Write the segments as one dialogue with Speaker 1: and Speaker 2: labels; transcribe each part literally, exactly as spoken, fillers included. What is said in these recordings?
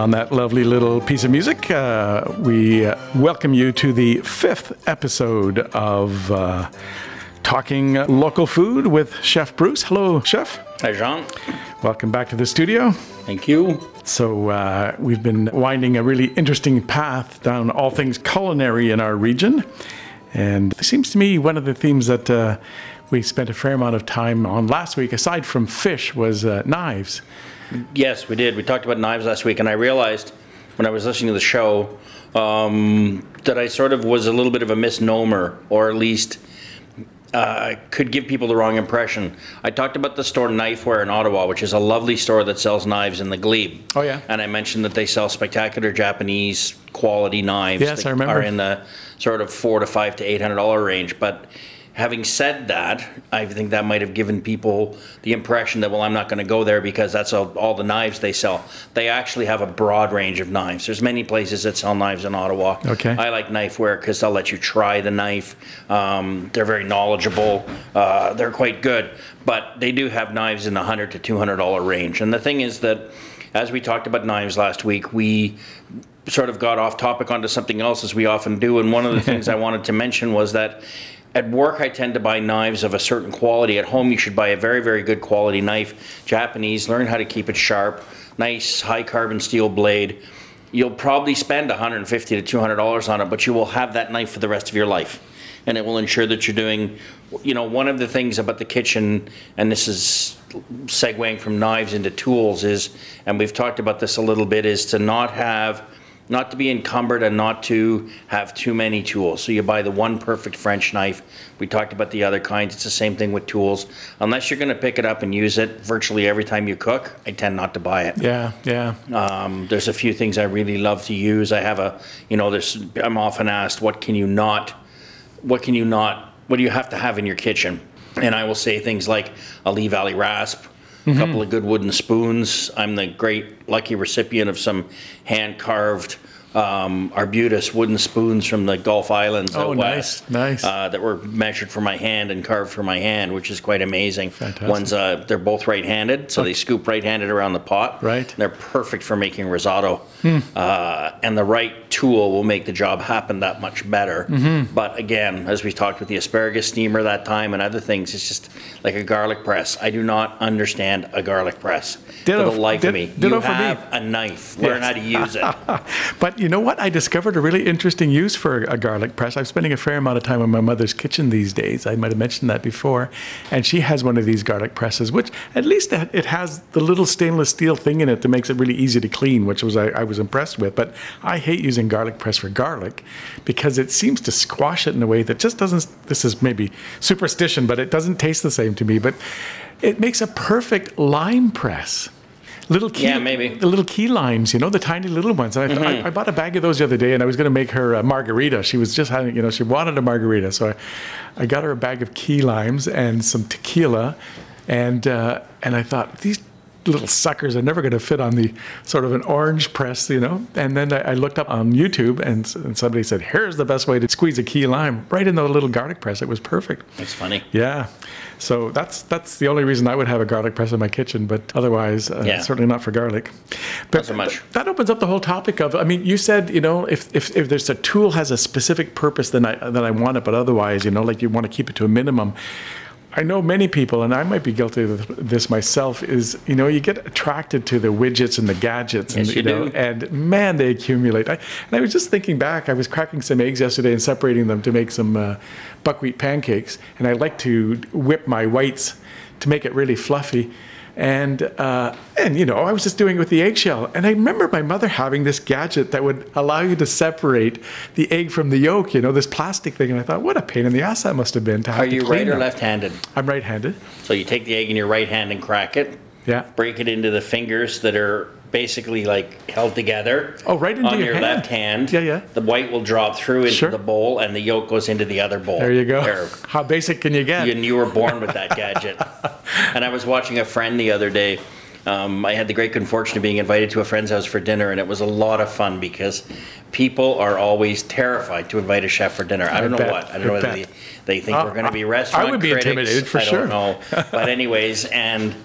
Speaker 1: on that lovely little piece of music, uh, we uh, welcome you to the fifth episode of uh, Talking Local Food with Chef Bruce. Hello, Chef.
Speaker 2: Hi, Jean.
Speaker 1: Welcome back to the studio.
Speaker 2: Thank you.
Speaker 1: So uh, we've been winding a really interesting path down all things culinary in our region. And it seems to me one of the themes that uh, we spent a fair amount of time on last week, aside from fish, was uh, knives.
Speaker 2: Yes, we did. We talked about knives last week, and I realized when I was listening to the show um, that I sort of was a little bit of a misnomer, or at least uh, could give people the wrong impression. I talked about the store Knifeware in Ottawa, which is a lovely store that sells knives in the Glebe.
Speaker 1: Oh, yeah.
Speaker 2: And I mentioned that they sell spectacular Japanese quality knives.
Speaker 1: Yes,
Speaker 2: that
Speaker 1: I remember.
Speaker 2: Are in the sort of four to five to eight hundred dollar range, but. Having said that, I think that might have given people the impression that, well, I'm not going to go there because that's all, all the knives they sell. They actually have a broad range of knives. There's many places that sell knives in Ottawa.
Speaker 1: Okay.
Speaker 2: I like Knifeware because they'll let you try the knife. Um, they're very knowledgeable. Uh, they're quite good. But they do have knives in the one hundred to two hundred dollar range. And the thing is that, as we talked about knives last week, we sort of got off topic onto something else, as we often do. And one of the things I wanted to mention was that at work, I tend to buy knives of a certain quality. At home, you should buy a very, very good quality knife. Japanese, learn how to keep it sharp. Nice high carbon steel blade. You'll probably spend one hundred fifty to two hundred dollars on it, but you will have that knife for the rest of your life. And it will ensure that you're doing, you know, one of the things about the kitchen, and this is segueing from knives into tools, is, and we've talked about this a little bit, is to not have not to be encumbered and not to have too many tools. So you buy the one perfect French knife. We talked about the other kinds. It's the same thing with tools. Unless you're going to pick it up and use it virtually every time you cook, I tend not to buy it.
Speaker 1: Yeah, yeah.
Speaker 2: Um, there's a few things I really love to use. I have a, you know, there's, I'm often asked, what can you not, what can you not, what do you have to have in your kitchen? And I will say things like a Lee Valley rasp, a mm-hmm. couple of good wooden spoons. I'm the great lucky recipient of some hand-carved um, Arbutus wooden spoons from the Gulf Islands
Speaker 1: oh,
Speaker 2: out
Speaker 1: nice,
Speaker 2: west.
Speaker 1: nice.
Speaker 2: Uh, that were measured for my hand and carved for my hand, which is quite amazing.
Speaker 1: Fantastic.
Speaker 2: One's, uh, they're both right-handed, so okay. They scoop right-handed around the pot.
Speaker 1: Right.
Speaker 2: They're perfect for making risotto.
Speaker 1: Hmm.
Speaker 2: Uh, and the right tool will make the job happen that much better. Mm-hmm. But again, as we talked with the asparagus steamer that time and other things, it's just like a garlic press. I do not understand a garlic press
Speaker 1: Ditto,
Speaker 2: for the life
Speaker 1: did,
Speaker 2: of me.
Speaker 1: You
Speaker 2: have
Speaker 1: me.
Speaker 2: a knife. Learn
Speaker 1: yes.
Speaker 2: how to use it.
Speaker 1: But you know what? I discovered a really interesting use for a garlic press. I'm spending a fair amount of time in my mother's kitchen these days. I might have mentioned that before. And she has one of these garlic presses, which at least it has the little stainless steel thing in it that makes it really easy to clean, which was I, I was impressed with. But I hate using garlic press for garlic because it seems to squash it in a way that just doesn't, this is maybe superstition, but it doesn't taste the same to me. But it makes a perfect lime press. Little key,
Speaker 2: yeah, maybe.
Speaker 1: The little key limes, you know, the tiny little ones. And I, mm-hmm. I, I bought a bag of those the other day, and I was going to make her a margarita. She was just having, you know, she wanted a margarita. So I, I got her a bag of key limes and some tequila. And uh, and I thought, these little suckers are never going to fit on the sort of an orange press, you know. And then I, I looked up on YouTube, and, and somebody said, here's the best way to squeeze a key lime right in the little garlic press. It was perfect.
Speaker 2: That's funny.
Speaker 1: Yeah. So that's that's the only reason I would have a garlic press in my kitchen, but otherwise, uh, yeah. certainly not for garlic. But
Speaker 2: not so much.
Speaker 1: That opens up the whole topic of, I mean, you said, you know, if, if, if there's a tool has a specific purpose, then I, then I want it, but otherwise, you know, like you want to keep it to a minimum. I know many people, and I might be guilty of this myself, is, you know, you get attracted to the widgets and the gadgets, and
Speaker 2: yes, you,
Speaker 1: you know,
Speaker 2: do.
Speaker 1: and man, they accumulate. I, and I was just thinking back, I was cracking some eggs yesterday and separating them to make some uh, buckwheat pancakes, and I like to whip my whites to make it really fluffy. And, uh, and you know, I was just doing it with the eggshell. And I remember my mother having this gadget that would allow you to separate the egg from the yolk, you know, this plastic thing. And I thought, what a pain in the ass that must have been to have
Speaker 2: Are
Speaker 1: to
Speaker 2: you
Speaker 1: clean
Speaker 2: right or
Speaker 1: them.
Speaker 2: left-handed?
Speaker 1: I'm right-handed.
Speaker 2: So you take the egg in your right hand and crack it.
Speaker 1: Yeah.
Speaker 2: Break it into the fingers that are basically like held together.
Speaker 1: Oh, right into
Speaker 2: on
Speaker 1: your
Speaker 2: your
Speaker 1: hand.
Speaker 2: left hand.
Speaker 1: Yeah, yeah.
Speaker 2: The white will drop through into
Speaker 1: Sure.
Speaker 2: the bowl, and the yolk goes into the other bowl.
Speaker 1: There you go.
Speaker 2: There.
Speaker 1: How basic can you get?
Speaker 2: And you were born with that gadget. And I was watching a friend the other day. Um, I had the great good fortune of being invited to a friend's house for dinner, and it was a lot of fun because people are always terrified to invite a chef for dinner. I don't
Speaker 1: I
Speaker 2: know
Speaker 1: bet.
Speaker 2: what. I don't
Speaker 1: I
Speaker 2: know whether
Speaker 1: bet.
Speaker 2: they, they think
Speaker 1: Uh,
Speaker 2: we're going to be restaurant
Speaker 1: I would be
Speaker 2: critics.
Speaker 1: intimidated for
Speaker 2: I
Speaker 1: sure.
Speaker 2: don't know. But anyways, and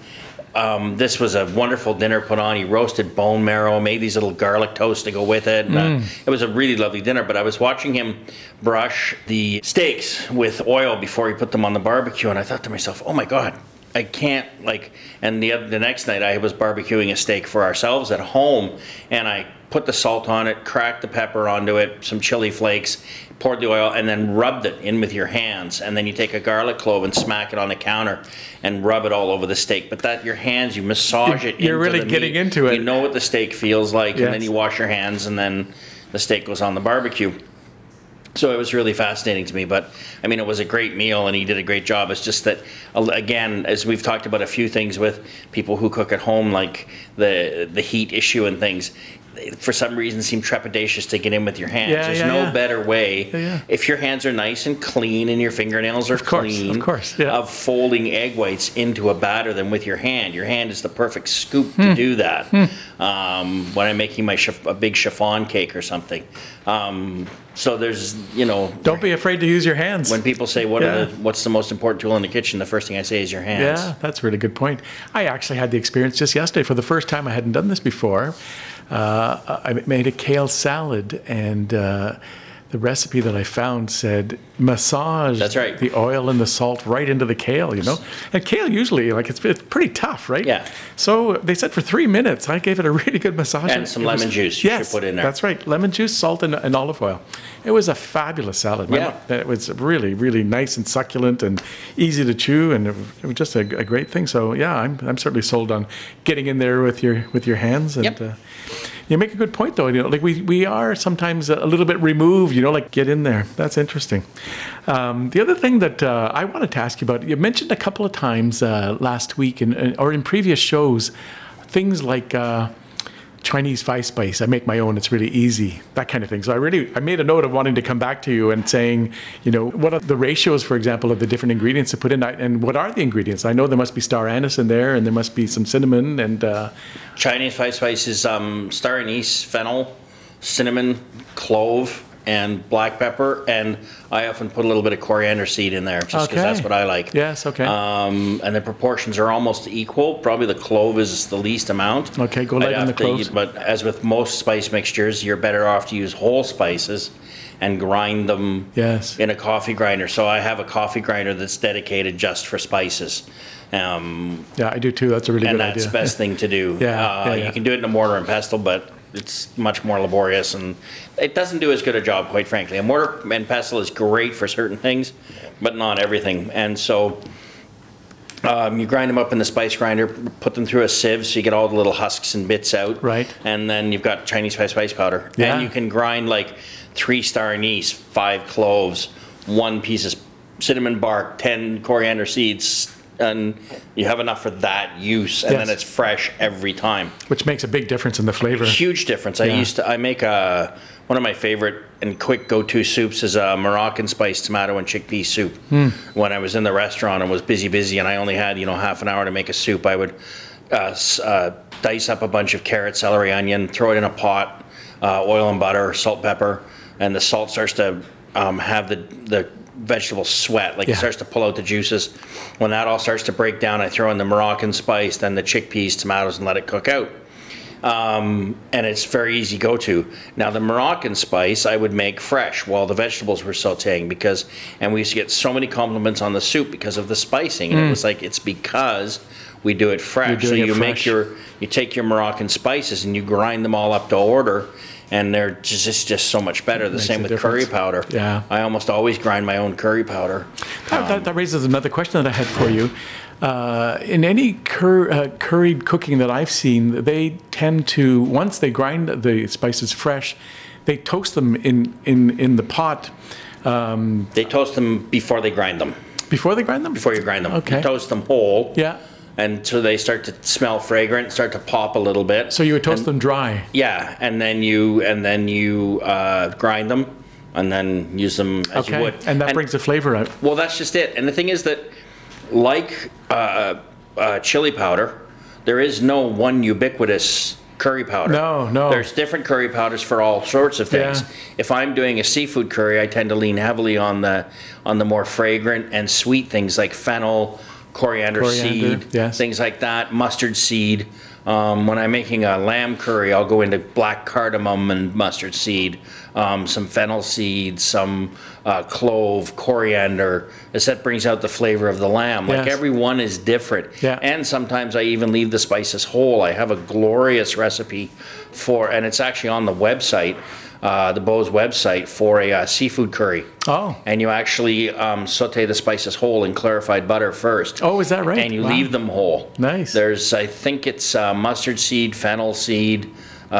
Speaker 2: um, this was a wonderful dinner put on. He roasted bone marrow, made these little garlic toasts to go with it. And,
Speaker 1: Mm.
Speaker 2: uh, it was a really lovely dinner, but I was watching him brush the steaks with oil before he put them on the barbecue, and I thought to myself, oh my God, I can't, like, and the, the next night I was barbecuing a steak for ourselves at home, and I put the salt on it, cracked the pepper onto it, some chili flakes, poured the oil, and then rubbed it in with your hands. And then you take a garlic clove and smack it on the counter and rub it all over the steak. But that, your hands, you massage it
Speaker 1: You're
Speaker 2: into
Speaker 1: really
Speaker 2: the
Speaker 1: getting
Speaker 2: meat.
Speaker 1: into it.
Speaker 2: You know what the steak feels like,
Speaker 1: Yes.
Speaker 2: and then you wash your hands, and then the steak goes on the barbecue. So it was really fascinating to me, but I mean, it was a great meal and he did a great job. It's just that, again, as we've talked about a few things with people who cook at home, like the the heat issue and things, for some reason seem trepidatious to get in with your hands.
Speaker 1: Yeah,
Speaker 2: There's
Speaker 1: yeah,
Speaker 2: no
Speaker 1: yeah.
Speaker 2: better way,
Speaker 1: Yeah, yeah.
Speaker 2: if your hands are nice and clean and your fingernails are
Speaker 1: Of course,
Speaker 2: clean,
Speaker 1: of course, yeah.
Speaker 2: of folding egg whites into a batter than with your hand. Your hand is the perfect scoop
Speaker 1: Hmm.
Speaker 2: to do that. Um, when I'm making my chiff- a big chiffon cake or something. Um, so there's, you know,
Speaker 1: Don't be afraid to use your hands.
Speaker 2: when people say what
Speaker 1: Yeah.
Speaker 2: are the, what's the most important tool in the kitchen, the first thing I say is your hands.
Speaker 1: Yeah, that's a really good point. I actually had the experience just yesterday for the first time. I hadn't done this before. Uh, I made a kale salad, and uh, the recipe that I found said massage
Speaker 2: That's right.
Speaker 1: the oil and the salt right into the kale, you know? And kale usually, like, it's, it's pretty tough, right?
Speaker 2: Yeah.
Speaker 1: So they said for three minutes, I gave it a really good massage.
Speaker 2: And some
Speaker 1: it
Speaker 2: lemon
Speaker 1: was-
Speaker 2: juice you should
Speaker 1: yes,
Speaker 2: put in there.
Speaker 1: That's right. Lemon juice, salt, and, and olive oil. It was a fabulous salad. My
Speaker 2: Yeah.
Speaker 1: mom- It was really, really nice and succulent and easy to chew, and it was, it was just a, a great thing. So yeah, I'm I'm certainly sold on getting in there with your with your hands. And
Speaker 2: Yep.
Speaker 1: uh, you make a good point, though. You know, like we we are sometimes a little bit removed. You know, like get in there. That's interesting. Um, the other thing that uh, I wanted to ask you about, you mentioned a couple of times uh, last week, in, in, or in previous shows, things like. Uh, Chinese five spice. I make my own. It's really easy. That kind of thing. So I really, I made a note of wanting to come back to you and saying, you know, what are the ratios, for example, of the different ingredients to put in, and what are the ingredients? I know there must be star anise in there, and there must be some cinnamon and. Uh,
Speaker 2: Chinese five spices, um, star anise, fennel, cinnamon, clove, and black pepper, and I often put a little bit of coriander seed in there just because
Speaker 1: Okay.
Speaker 2: that's what I like.
Speaker 1: Yes, okay.
Speaker 2: Um, and the proportions are almost equal. Probably the clove is the least amount.
Speaker 1: Okay, go
Speaker 2: I'd
Speaker 1: light on
Speaker 2: have
Speaker 1: the
Speaker 2: to-
Speaker 1: cloves.
Speaker 2: But as with most spice mixtures, you're better off to use whole spices and grind them
Speaker 1: Yes.
Speaker 2: in a coffee grinder. So I have a coffee grinder that's dedicated just for spices. Um,
Speaker 1: yeah, I do too. That's a really
Speaker 2: and
Speaker 1: good
Speaker 2: that's
Speaker 1: idea.
Speaker 2: the best thing to do.
Speaker 1: Yeah,
Speaker 2: uh,
Speaker 1: yeah, yeah.
Speaker 2: You can do it in a mortar and pestle, but it's much more laborious, and it doesn't do as good a job, quite frankly. A mortar and pestle is great for certain things, but not everything. And so um, you grind them up in the spice grinder, put them through a sieve so you get all the little husks and bits out.
Speaker 1: Right.
Speaker 2: And then you've got Chinese five spice powder.
Speaker 1: Yeah.
Speaker 2: And you can grind like three star anise, five cloves, one piece of cinnamon bark, ten coriander seeds, and you have enough for that use, and
Speaker 1: Yes.
Speaker 2: then it's fresh every time.
Speaker 1: Which makes a big difference in the flavor.
Speaker 2: Huge difference. I
Speaker 1: Yeah.
Speaker 2: used to, I make a, one of my favorite and quick go-to soups is a Moroccan spice tomato and chickpea soup.
Speaker 1: Hmm.
Speaker 2: When I was in the restaurant and was busy, busy, and I only had, you know, half an hour to make a soup, I would uh, s- uh, dice up a bunch of carrot, celery, onion, throw it in a pot, uh, oil and butter, salt, pepper, and the salt starts to um, have the, the vegetable sweat, like
Speaker 1: Yeah.
Speaker 2: it starts to pull out the juices. When that all starts to break down, I throw in the Moroccan spice, then the chickpeas, tomatoes, and let it cook out. Um, and it's very easy go-to. Now the Moroccan spice I would make fresh while the vegetables were sauteing, because, and we used to get so many compliments on the soup because of the spicing, and it was like, it's because we do it fresh. So
Speaker 1: doing it
Speaker 2: you
Speaker 1: fresh.
Speaker 2: make your, you take your Moroccan spices and you grind them all up to order, and they're just, it's just so much better. The
Speaker 1: Makes
Speaker 2: same
Speaker 1: a
Speaker 2: with curry
Speaker 1: difference.
Speaker 2: powder.
Speaker 1: Yeah.
Speaker 2: I almost always grind my own curry powder.
Speaker 1: That, that, that raises another question that I had for you. Uh, in any cur, uh, curried cooking that I've seen, they tend to, once they grind the spices fresh, they toast them in, in, in the pot um,
Speaker 2: They toast them before they grind them.
Speaker 1: before they grind them?
Speaker 2: Before you grind them.
Speaker 1: Okay.
Speaker 2: You toast them whole.
Speaker 1: Yeah.
Speaker 2: And so they start to smell fragrant, start to pop a little bit.
Speaker 1: So you would toast
Speaker 2: And-
Speaker 1: them dry.
Speaker 2: Yeah, and then you and then you uh, grind them, and then use them as
Speaker 1: Okay.
Speaker 2: you would.
Speaker 1: And that brings the flavor out.
Speaker 2: Well, that's just it. And the thing is that, like uh, uh, chili powder, there is no one ubiquitous curry powder.
Speaker 1: No, no.
Speaker 2: There's different curry powders for all sorts of things.
Speaker 1: Yeah.
Speaker 2: If I'm doing a seafood curry, I tend to lean heavily on the on the more fragrant and sweet things like fennel, coriander,
Speaker 1: Coriander,
Speaker 2: seed,
Speaker 1: yes.
Speaker 2: things like that, mustard seed. Um, when I'm making a lamb curry, I'll go into black cardamom and mustard seed, um, some fennel seed, some uh, clove, coriander. As that brings out the flavor of the lamb. Like
Speaker 1: Yes.
Speaker 2: every one is different.
Speaker 1: Yeah.
Speaker 2: And sometimes I even leave the spices whole. I have a glorious recipe for, and it's actually on the website, uh, the Beau's website, for a uh, seafood curry.
Speaker 1: Oh.
Speaker 2: And you actually um, saute the spices whole in clarified butter first.
Speaker 1: Oh, is that right?
Speaker 2: And you
Speaker 1: Wow.
Speaker 2: leave them whole.
Speaker 1: Nice.
Speaker 2: There's, I think it's uh, mustard seed, fennel seed.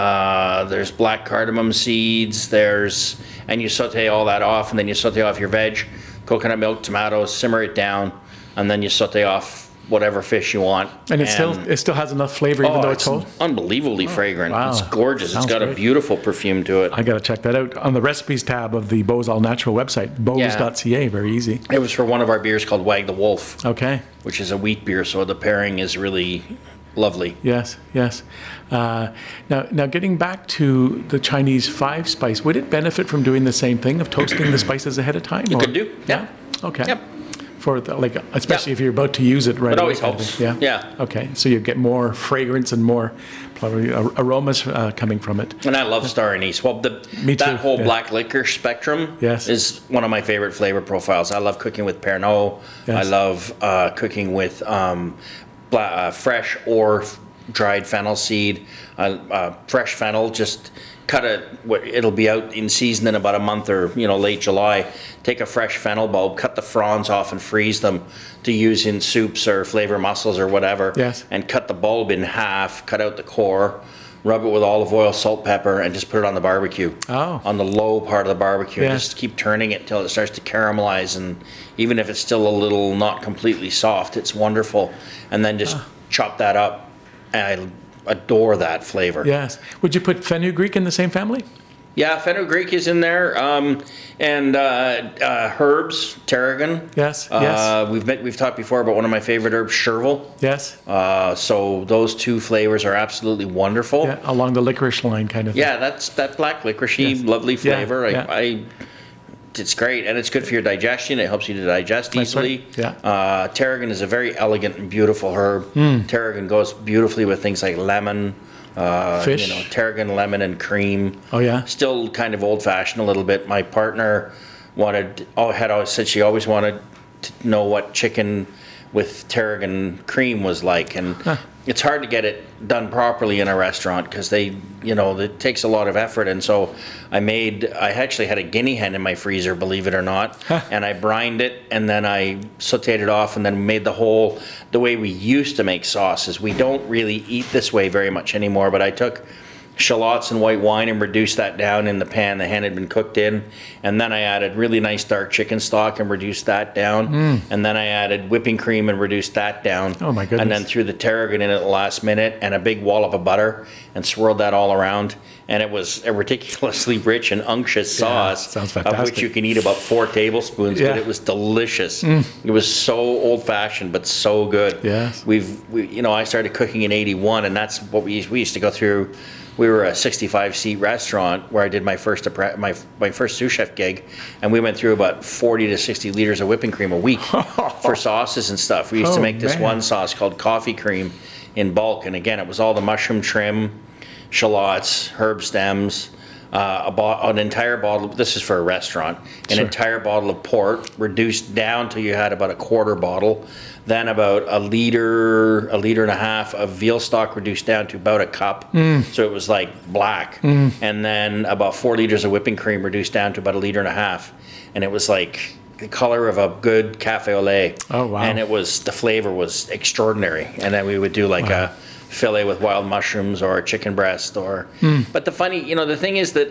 Speaker 2: Uh, there's black cardamom seeds. There's, and you saute all that off, and then you saute off your veg, coconut milk, tomatoes, simmer it down, and then you saute off whatever fish you want.
Speaker 1: And it still it still has enough flavor even
Speaker 2: oh,
Speaker 1: though it's whole?
Speaker 2: unbelievably fragrant.
Speaker 1: wow.
Speaker 2: It's gorgeous.
Speaker 1: Sounds
Speaker 2: It's got a
Speaker 1: great.
Speaker 2: beautiful perfume to it.
Speaker 1: I got to check that out. On the recipes tab of the Beau's All Natural website, bows dot c a, very easy.
Speaker 2: It was for one of our beers called Wag the Wolf,
Speaker 1: Okay.
Speaker 2: which is a wheat beer, so the pairing is really lovely.
Speaker 1: Yes, yes. Uh, now, now getting back to the Chinese five spice, would it benefit from doing the same thing of toasting the spices ahead of time?
Speaker 2: You
Speaker 1: or-
Speaker 2: could do, yeah.
Speaker 1: Okay.
Speaker 2: Yep.
Speaker 1: For the, like, especially
Speaker 2: Yep.
Speaker 1: if you're about to use it right
Speaker 2: It
Speaker 1: away.
Speaker 2: always
Speaker 1: kind of
Speaker 2: helps.
Speaker 1: thing. Yeah.
Speaker 2: Yeah.
Speaker 1: Okay. So you get more fragrance and more probably ar- aromas uh, coming from it.
Speaker 2: And I love star anise. Well, the,
Speaker 1: Me too,
Speaker 2: that whole
Speaker 1: yeah.
Speaker 2: black licorice spectrum
Speaker 1: Yes.
Speaker 2: is one of my favorite flavor profiles. I love cooking with Pernod.
Speaker 1: Yes.
Speaker 2: I love uh, cooking with um, bla- uh, fresh or f- dried fennel seed. Uh, uh, fresh fennel, just cut it. what- It'll be out in season in about a month or you know late July. Take a fresh fennel bulb, cut the fronds off, and freeze them to use in soups or flavor mussels or whatever.
Speaker 1: Yes.
Speaker 2: And cut the bulb in half. Cut out the core. Rub it with olive oil, salt, pepper, and just put it on the barbecue.
Speaker 1: Oh.
Speaker 2: On the low part of the barbecue.
Speaker 1: Yes.
Speaker 2: Just keep turning it till it starts to caramelize, and even if it's still a little not completely soft, it's wonderful. And then just chop that up. And I adore that flavor.
Speaker 1: Yes. Would you put fenugreek in the same family?
Speaker 2: Yeah, fenugreek is in there, um, and uh, uh, herbs, tarragon.
Speaker 1: Yes,
Speaker 2: Uh,
Speaker 1: yes.
Speaker 2: We've met, we've talked before about one of my favorite herbs, chervil.
Speaker 1: Yes.
Speaker 2: Uh, so those two flavors are absolutely wonderful.
Speaker 1: Yeah, along the licorice line kind of.
Speaker 2: Yeah, that's that black licoricey,
Speaker 1: Yes.
Speaker 2: lovely
Speaker 1: Yeah,
Speaker 2: flavor.
Speaker 1: yeah.
Speaker 2: I, I, it's great, and it's good for your digestion. It helps you to digest
Speaker 1: That's right,
Speaker 2: easily.
Speaker 1: yeah.
Speaker 2: Uh, tarragon is a very elegant and beautiful herb.
Speaker 1: Hmm.
Speaker 2: Tarragon goes beautifully with things like lemon, uh,
Speaker 1: Fish.
Speaker 2: you know, tarragon, lemon, and cream.
Speaker 1: Oh, yeah?
Speaker 2: Still kind of old-fashioned a little bit. My partner wanted, oh, had always said she always wanted to know what chicken with tarragon cream was like, and it's hard to get it done properly in a restaurant because they, you know, it takes a lot of effort. And so I made, I actually had a guinea hen in my freezer, believe it or not, and I brined it, and then I sauteed it off, and then made the whole, the way we used to make sauces. We don't really eat this way very much anymore, but I took shallots and white wine and reduced that down in the pan the hen had been cooked in, and then I added really nice dark chicken stock and reduced that down, and then I added whipping cream and reduced that down.
Speaker 1: Oh, my goodness.
Speaker 2: And then threw the tarragon in at the last minute and a big wallop of butter and swirled that all around, and it was a ridiculously rich and unctuous sauce,
Speaker 1: sounds
Speaker 2: of which
Speaker 1: fantastic.
Speaker 2: you can eat about four tablespoons,
Speaker 1: Yeah.
Speaker 2: but it was delicious. It was so old-fashioned but so good.
Speaker 1: Yes.
Speaker 2: We've, we, you know, I started cooking in eighty-one, and that's what we we used to go through. We were a sixty-five seat restaurant where I did my first appre- my my first sous chef gig, and we went through about forty to sixty liters of whipping cream a week for sauces and stuff. We used
Speaker 1: Oh,
Speaker 2: to make this
Speaker 1: man.
Speaker 2: one sauce called coffee cream in bulk, and again, it was all the mushroom trim, shallots, herb stems, uh, a bo- an entire bottle. This is for a restaurant. An
Speaker 1: Sure.
Speaker 2: entire bottle of port, reduced down till you had about a quarter bottle. Then about a liter, a liter and a half of veal stock, reduced down to about a cup. So it was like black. And then about four liters of whipping cream, reduced down to about a liter and a half. And it was like the color of a good cafe au lait.
Speaker 1: Oh, wow.
Speaker 2: And it was, the flavor was extraordinary. And then we would do like a fillet with wild mushrooms or a chicken breast or, but the funny, you know, the thing is that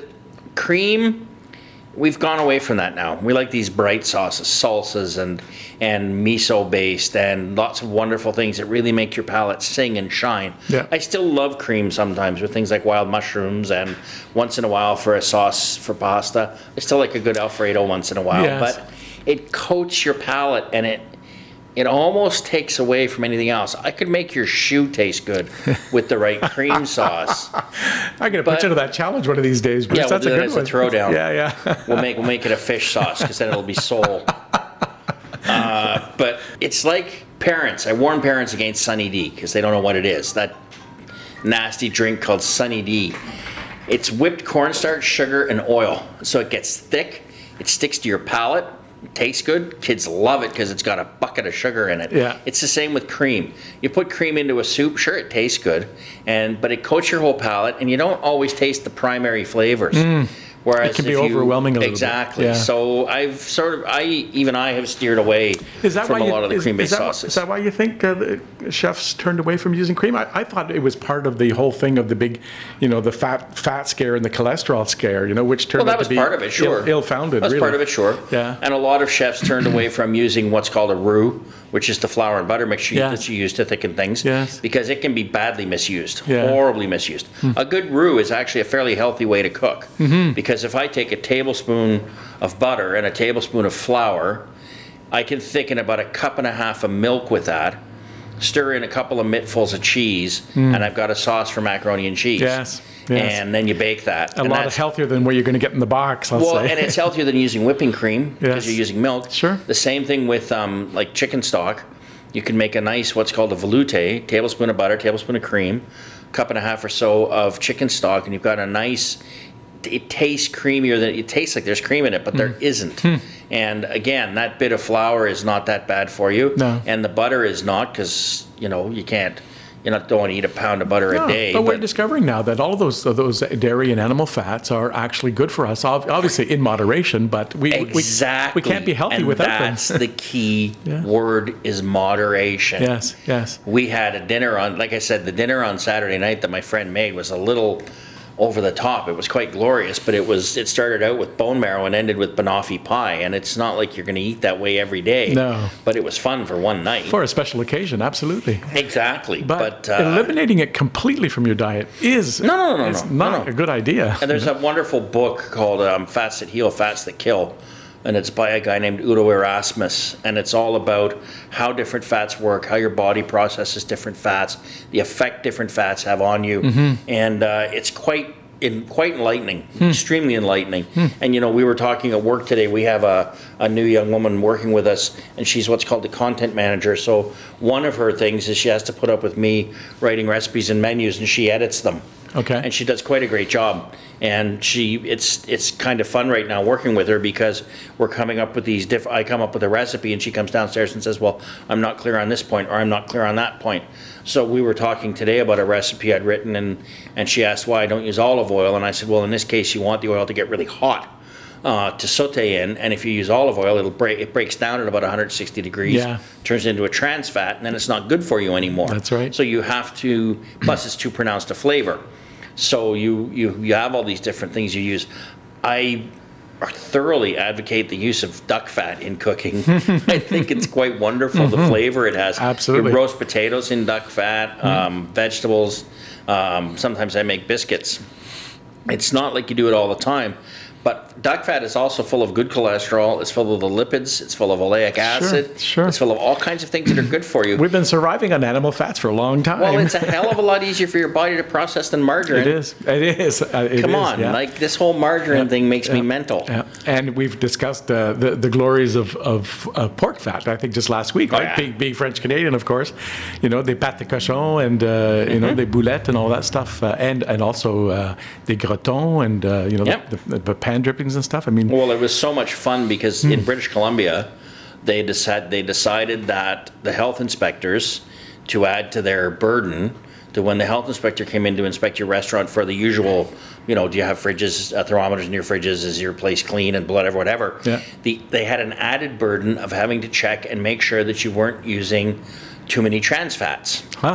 Speaker 2: cream, we've gone away from that now. We like these bright sauces, salsas and and miso based, and lots of wonderful things that really make your palate sing and shine.
Speaker 1: Yeah.
Speaker 2: I still love cream sometimes with things like wild mushrooms, and once in a while for a sauce for pasta. I still like a good Alfredo once in a while,
Speaker 1: Yes.
Speaker 2: but it coats your palate, and it it almost takes away from anything else. I could make your shoe taste good with the right cream sauce.
Speaker 1: I'm going to put
Speaker 2: But-
Speaker 1: you to that challenge one of these days, Bruce.
Speaker 2: Yeah, we'll
Speaker 1: That's
Speaker 2: do
Speaker 1: a
Speaker 2: that
Speaker 1: good
Speaker 2: as a
Speaker 1: one.
Speaker 2: throwdown.
Speaker 1: Yeah, yeah.
Speaker 2: We'll make we'll make it a fish sauce because then it'll be sole. Uh, But it's like parents. I warn parents against Sunny D because they don't know what it is. That nasty drink called Sunny D. It's whipped cornstarch, sugar, and oil. So it gets thick. It sticks to your palate. It tastes good. Kids love it because it's got a bucket of sugar in it.
Speaker 1: Yeah.
Speaker 2: It's the same with cream. You put cream into a soup, sure, it tastes good, and but it coats your whole palate, and you don't always taste the primary flavors. Mm. Whereas
Speaker 1: it can be
Speaker 2: if you,
Speaker 1: overwhelming a little
Speaker 2: exactly.
Speaker 1: bit. Yeah.
Speaker 2: So I've sort of, I even I have steered away
Speaker 1: is that
Speaker 2: from
Speaker 1: why
Speaker 2: a
Speaker 1: you,
Speaker 2: lot of the
Speaker 1: is,
Speaker 2: cream-based
Speaker 1: is that,
Speaker 2: sauces.
Speaker 1: Is that why you think uh, the chefs turned away from using cream? I, I thought it was part of the whole thing of the big, you know, the fat fat scare and the cholesterol scare, you know, which turned
Speaker 2: well, that
Speaker 1: out
Speaker 2: was
Speaker 1: to be
Speaker 2: part of it, sure.
Speaker 1: ill, ill-founded.
Speaker 2: That's
Speaker 1: really.
Speaker 2: part of it, sure.
Speaker 1: Yeah.
Speaker 2: And a lot of chefs turned away from using what's called a roux, which is the flour and butter mixture
Speaker 1: Yeah.
Speaker 2: that you use to thicken things,
Speaker 1: Yes.
Speaker 2: because it can be badly misused,
Speaker 1: Yeah.
Speaker 2: horribly misused. Hmm. A good roux is actually a fairly healthy way to cook, mm-hmm. because if I take a tablespoon of butter and a tablespoon of flour, I can thicken about a cup and a half of milk with that, stir in a couple of mittfuls of cheese, mm. and I've got a sauce for macaroni and cheese.
Speaker 1: Yes. Yes.
Speaker 2: And then you bake that.
Speaker 1: A
Speaker 2: and
Speaker 1: lot healthier than what you're going to get in the box, I'll
Speaker 2: well,
Speaker 1: say.
Speaker 2: and it's healthier than using whipping cream because
Speaker 1: Yes.
Speaker 2: you're using milk.
Speaker 1: Sure.
Speaker 2: The same thing with um, like chicken stock. You can make a nice what's called a velouté, tablespoon of butter, tablespoon of cream, cup and a half or so of chicken stock, and you've got a nice. It tastes creamier than it tastes like there's cream in it, but mm. there isn't. Mm. And again, that bit of flour is not that bad for you,
Speaker 1: no.
Speaker 2: and the butter is not because you know you can't. You not don't want to eat a pound of butter
Speaker 1: no,
Speaker 2: a day.
Speaker 1: But, but we're discovering now that all of those those dairy and animal fats are actually good for us. Obviously in moderation, but we
Speaker 2: exactly.
Speaker 1: we, we can't be healthy
Speaker 2: and
Speaker 1: without
Speaker 2: that's
Speaker 1: them.
Speaker 2: That's the key
Speaker 1: yeah.
Speaker 2: word is moderation.
Speaker 1: Yes, yes.
Speaker 2: We had a dinner on, like I said, the dinner on Saturday night that my friend made was a little over the top. It was quite glorious, but it was it started out with bone marrow and ended with banoffee pie, and it's not like you're going to eat that way every day.
Speaker 1: No.
Speaker 2: But it was fun for one night.
Speaker 1: For a special occasion, absolutely.
Speaker 2: Exactly.
Speaker 1: But,
Speaker 2: but uh,
Speaker 1: eliminating it completely from your diet is
Speaker 2: no, no, no,
Speaker 1: is
Speaker 2: no,
Speaker 1: not
Speaker 2: no, no.
Speaker 1: a good idea.
Speaker 2: And there's a wonderful book called um, Fats That Heal, Fats That Kill. And it's by a guy named Udo Erasmus, and it's all about how different fats work, how your body processes different fats, the effect different fats have on you, mm-hmm. and uh, it's quite in, quite enlightening, hmm. extremely enlightening. Hmm. And you know, we were talking at work today. We have a, a new young woman working with us, and she's what's called the content manager. So one of her things is she has to put up with me writing recipes and menus, and she edits them.
Speaker 1: Okay.
Speaker 2: And she does quite a great job. And she, it's it's kind of fun right now working with her because we're coming up with these diff. I come up with a recipe, and she comes downstairs and says, "Well, I'm not clear on this point, or I'm not clear on that point." So we were talking today about a recipe I'd written, and and she asked why I don't use olive oil, and I said, "Well, in this case, you want the oil to get really hot uh, to saute in, and if you use olive oil, it'll break. It breaks down at about one hundred sixty degrees,
Speaker 1: yeah.
Speaker 2: turns into a trans fat, and then it's not good for you anymore."
Speaker 1: That's right.
Speaker 2: So you have to. Plus, it's too pronounced a flavor. So you, you you have all these different things you use. I thoroughly advocate the use of duck fat in cooking. I think it's quite wonderful, mm-hmm. the flavor it has.
Speaker 1: Absolutely.
Speaker 2: You roast potatoes in duck fat, mm-hmm. um, vegetables. Um, sometimes I make biscuits. It's not like you do it all the time. But duck fat is also full of good cholesterol. It's full of the lipids. It's full of oleic acid.
Speaker 1: Sure, sure.
Speaker 2: It's full of all kinds of things that are good for you.
Speaker 1: We've been surviving on animal fats for a long time.
Speaker 2: Well, it's a hell of a lot easier for your body to process than margarine.
Speaker 1: It is. It is. Uh, it
Speaker 2: Come
Speaker 1: is,
Speaker 2: on,
Speaker 1: yeah.
Speaker 2: like this whole margarine
Speaker 1: yeah.
Speaker 2: thing makes
Speaker 1: yeah.
Speaker 2: me mental.
Speaker 1: Yeah. And we've discussed uh, the the glories of of uh, pork fat. I think just last week, right?
Speaker 2: Oh, yeah.
Speaker 1: Being, being French Canadian, of course, you know, des pâtes de cochon and uh, mm-hmm. you know, des boulettes and all that stuff, uh, and and also uh, des gratons and uh, you know,
Speaker 2: yep.
Speaker 1: the, the, the pan drippings and stuff. I mean,
Speaker 2: well, it was so much fun because mm. in British Columbia, they decided they decided that the health inspectors, to add to their burden, to when the health inspector came in to inspect your restaurant for the usual, you know, do you have fridges, uh, thermometers in your fridges, is your place clean and whatever, whatever.
Speaker 1: Yeah.
Speaker 2: The, they had an added burden of having to check and make sure that you weren't using too many trans fats.
Speaker 1: Huh.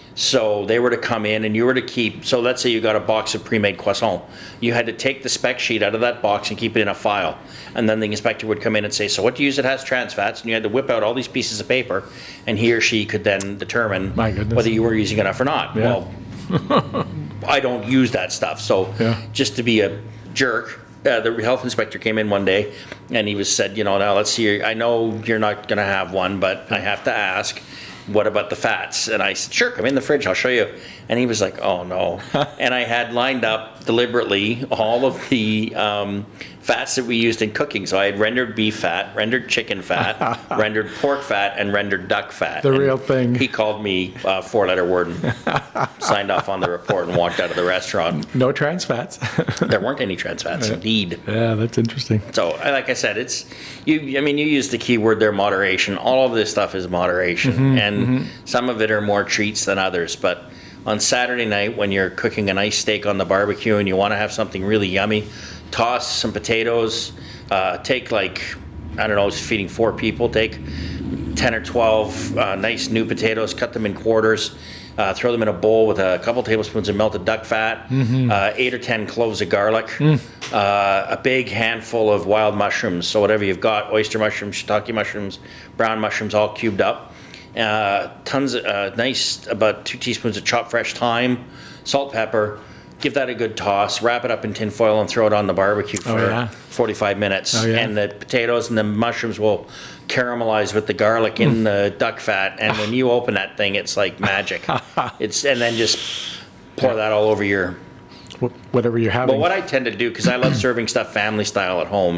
Speaker 2: So they were to come in and you were to keep, so let's say you got a box of pre-made croissant. You had to take the spec sheet out of that box and keep it in a file. And then the inspector would come in and say, so what do you use that has trans fats? And you had to whip out all these pieces of paper, and he or she could then determine whether you were using enough or not.
Speaker 1: Yeah.
Speaker 2: Well, I don't use that stuff. So
Speaker 1: yeah.
Speaker 2: just to be a jerk, Uh, the health inspector came in one day, and he was said, you know, now let's see, I know you're not going to have one, but I have to ask, what about the fats? And I said, sure, come in the fridge, I'll show you. And he was like, oh no. And I had lined up deliberately all of the um, fats that we used in cooking. So I had rendered beef fat, rendered chicken fat, rendered pork fat, and rendered duck fat.
Speaker 1: The
Speaker 2: and
Speaker 1: real thing.
Speaker 2: He called me uh, four-letter word and signed off on the report and walked out of the restaurant.
Speaker 1: No trans fats.
Speaker 2: There weren't any trans fats, indeed.
Speaker 1: Yeah, that's interesting.
Speaker 2: So, like I said, it's you. I mean, you use the key word there, moderation. All of this stuff is moderation,
Speaker 1: Mm-hmm,
Speaker 2: and
Speaker 1: mm-hmm.
Speaker 2: some of it are more treats than others. But on Saturday night, when you're cooking a nice steak on the barbecue and you want to have something really yummy, toss some potatoes. Uh, take like I don't know, it's feeding four people. Take ten or twelve uh, nice new potatoes, cut them in quarters. Uh, throw them in a bowl with a couple tablespoons of melted duck fat, mm-hmm. uh, eight or ten cloves of garlic, mm. uh, a big handful of wild mushrooms. So whatever you've got, oyster mushrooms, shiitake mushrooms, brown mushrooms, all cubed up. Uh, tons of uh, nice, about two teaspoons of chopped fresh thyme, salt, pepper. Give that a good toss. Wrap it up in tin foil and throw it on the barbecue for
Speaker 1: oh, yeah.
Speaker 2: forty-five minutes.
Speaker 1: Oh, yeah.
Speaker 2: And the potatoes and the mushrooms will caramelize with the garlic in the duck fat. And when you open that thing, it's like magic. It's and then just pour that all over your
Speaker 1: whatever you're having.
Speaker 2: But what I tend to do, because I love serving stuff family style at home.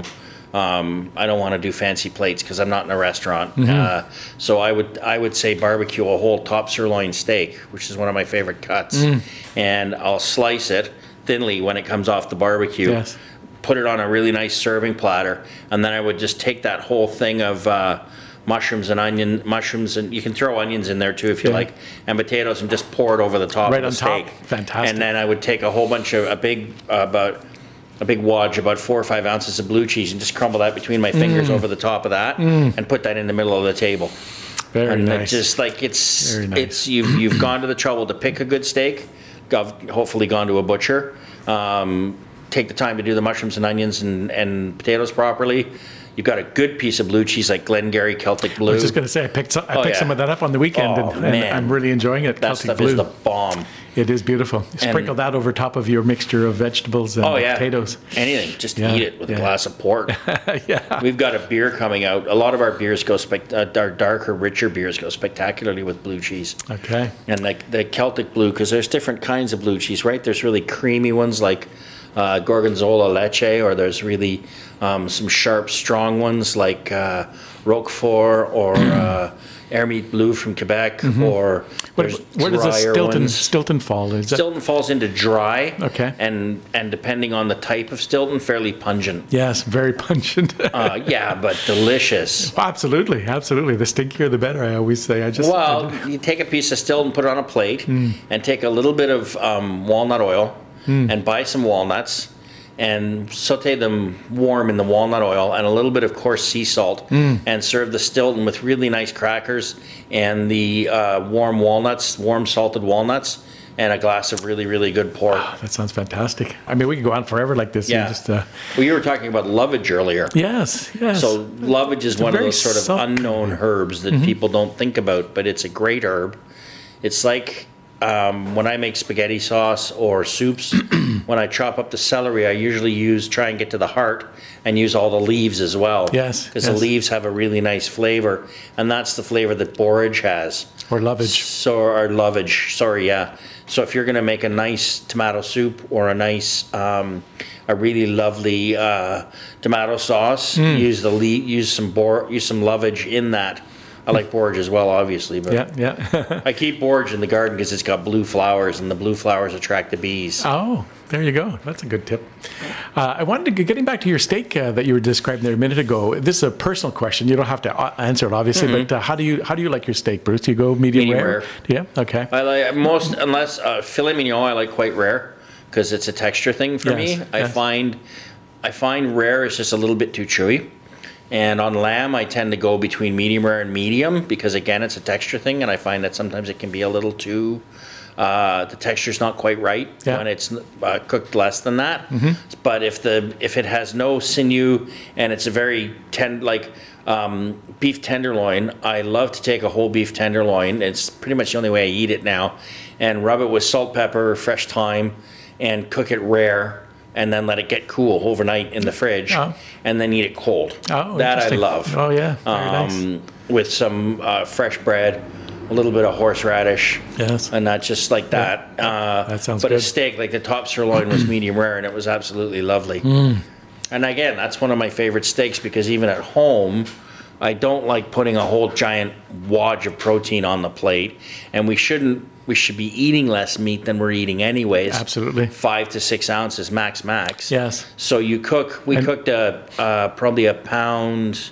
Speaker 2: Um, I don't want to do fancy plates because I'm not in a restaurant. Mm-hmm. Uh, so I would I would say barbecue a whole top sirloin steak, which is one of my favorite cuts, mm. and I'll slice it thinly when it comes off the barbecue.
Speaker 1: Yes.
Speaker 2: Put it on a really nice serving platter, and then I would just take that whole thing of uh, mushrooms and onion mushrooms, and you can throw onions in there too if you yeah. like, and potatoes, and just pour it over the top
Speaker 1: right
Speaker 2: of the
Speaker 1: on
Speaker 2: steak.
Speaker 1: Top. Fantastic.
Speaker 2: And then I would take a whole bunch of a big uh, about. a big wadge, about four or five ounces of blue cheese, and just crumble that between my fingers mm. over the top of that, mm. and put that in the middle of the table.
Speaker 1: Very
Speaker 2: and
Speaker 1: nice.
Speaker 2: Just like it's,
Speaker 1: Very nice.
Speaker 2: it's you've you've gone to the trouble to pick a good steak. I've hopefully gone to a butcher. Um, take the time to do the mushrooms and onions and, and potatoes properly. You've got a good piece of blue cheese like Glengarry Celtic Blue.
Speaker 1: I was just going to say, I picked some, I
Speaker 2: oh,
Speaker 1: picked
Speaker 2: yeah.
Speaker 1: some of that up on the weekend,
Speaker 2: oh,
Speaker 1: and, and I'm really enjoying it.
Speaker 2: That
Speaker 1: Celtic
Speaker 2: stuff
Speaker 1: Blue.
Speaker 2: is the bomb.
Speaker 1: It is beautiful. Sprinkle
Speaker 2: and,
Speaker 1: that over top of your mixture of vegetables and
Speaker 2: oh, yeah.
Speaker 1: potatoes.
Speaker 2: Anything. Just
Speaker 1: yeah.
Speaker 2: eat it with
Speaker 1: yeah.
Speaker 2: a glass of port.
Speaker 1: yeah.
Speaker 2: We've got a beer coming out. A lot of our beers go, spect- uh, our darker, richer beers go spectacularly with blue cheese.
Speaker 1: Okay.
Speaker 2: And like the Celtic Blue, because there's different kinds of blue cheese, right? There's really creamy ones like uh, Gorgonzola Leche, or there's really um, some sharp, strong ones like uh, Roquefort or uh, Hermite Blue from Quebec, mm-hmm. or
Speaker 1: where, where does the Stilton,
Speaker 2: ones.
Speaker 1: Stilton fall? Is
Speaker 2: Stilton
Speaker 1: that?
Speaker 2: falls into dry,
Speaker 1: okay,
Speaker 2: and and depending on the type of Stilton, fairly pungent.
Speaker 1: Yes, very pungent.
Speaker 2: uh, yeah, but delicious.
Speaker 1: Oh, absolutely, absolutely. The stinkier, the better. I always say. I just
Speaker 2: well,
Speaker 1: I just...
Speaker 2: you take a piece of Stilton, put it on a plate,
Speaker 1: mm.
Speaker 2: and take a little bit of um, walnut oil, mm. and buy some walnuts. And saute them warm in the walnut oil and a little bit of coarse sea salt, mm. and serve the Stilton with really nice crackers and the uh, warm walnuts, warm salted walnuts, and a glass of really, really good port.
Speaker 1: Oh, that sounds fantastic. I mean, we could go on forever like this.
Speaker 2: Yeah.
Speaker 1: Just, uh...
Speaker 2: Well, you were talking about lovage earlier.
Speaker 1: Yes, yes.
Speaker 2: So lovage is
Speaker 1: it's
Speaker 2: one of those sort of
Speaker 1: subtle.
Speaker 2: unknown herbs that mm-hmm. people don't think about, but it's a great herb. It's like um, when I make spaghetti sauce or soups, when I chop up the celery, I usually use, try and get to the heart and use all the leaves as well.
Speaker 1: Yes.
Speaker 2: Because
Speaker 1: yes.
Speaker 2: the leaves have a really nice flavor, and that's the flavor that borage has.
Speaker 1: Or lovage.
Speaker 2: So, or lovage, sorry, yeah. So if you're going to make a nice tomato soup or a nice, um, a really lovely uh, tomato sauce, mm. use the le- use some bor- use some lovage in that. I like borage as well, obviously, but
Speaker 1: yeah, yeah.
Speaker 2: I keep borage in the garden because it's got blue flowers, and the blue flowers attract the bees.
Speaker 1: Oh, there you go. That's a good tip. Uh, I wanted to get getting back to your steak uh, that you were describing there a minute ago. This is a personal question. You don't have to answer it, obviously, mm-hmm. but uh, how do you how do you like your steak, Bruce? Do you go medium,
Speaker 2: medium
Speaker 1: rare?
Speaker 2: rare?
Speaker 1: Yeah. Okay.
Speaker 2: I like most, unless uh, filet mignon, I like quite rare because it's a texture thing for
Speaker 1: yes,
Speaker 2: me. I
Speaker 1: yes.
Speaker 2: find I find rare is just a little bit too chewy. And on lamb, I tend to go between medium rare and medium because, again, it's a texture thing, and I find that sometimes it can be a little too, uh, the texture's not quite right yeah. when it's uh, cooked less than that. Mm-hmm. But if the if it has no sinew and it's a very tend like um, beef tenderloin, I love to take a whole beef tenderloin. It's pretty much the only way I eat it now, and rub it with salt, pepper, fresh thyme, and cook it rare. And then let it get cool overnight in the fridge, oh. and then eat it cold.
Speaker 1: Oh,
Speaker 2: that I love.
Speaker 1: Oh yeah, very
Speaker 2: um,
Speaker 1: nice.
Speaker 2: With some uh, fresh bread, a little bit of horseradish.
Speaker 1: Yes.
Speaker 2: And not just like that.
Speaker 1: Yeah.
Speaker 2: Uh,
Speaker 1: that sounds
Speaker 2: but
Speaker 1: good.
Speaker 2: But a steak, like the top sirloin was medium rare, and it was absolutely lovely.
Speaker 1: Mm.
Speaker 2: And again, that's one of my favorite steaks because even at home, I don't like putting a whole giant wad of protein on the plate. And we shouldn't, we should be eating less meat than we're eating anyways.
Speaker 1: Absolutely.
Speaker 2: Five to six ounces max, max.
Speaker 1: Yes.
Speaker 2: So you cook, we
Speaker 1: And-
Speaker 2: cooked a, uh, probably a pound,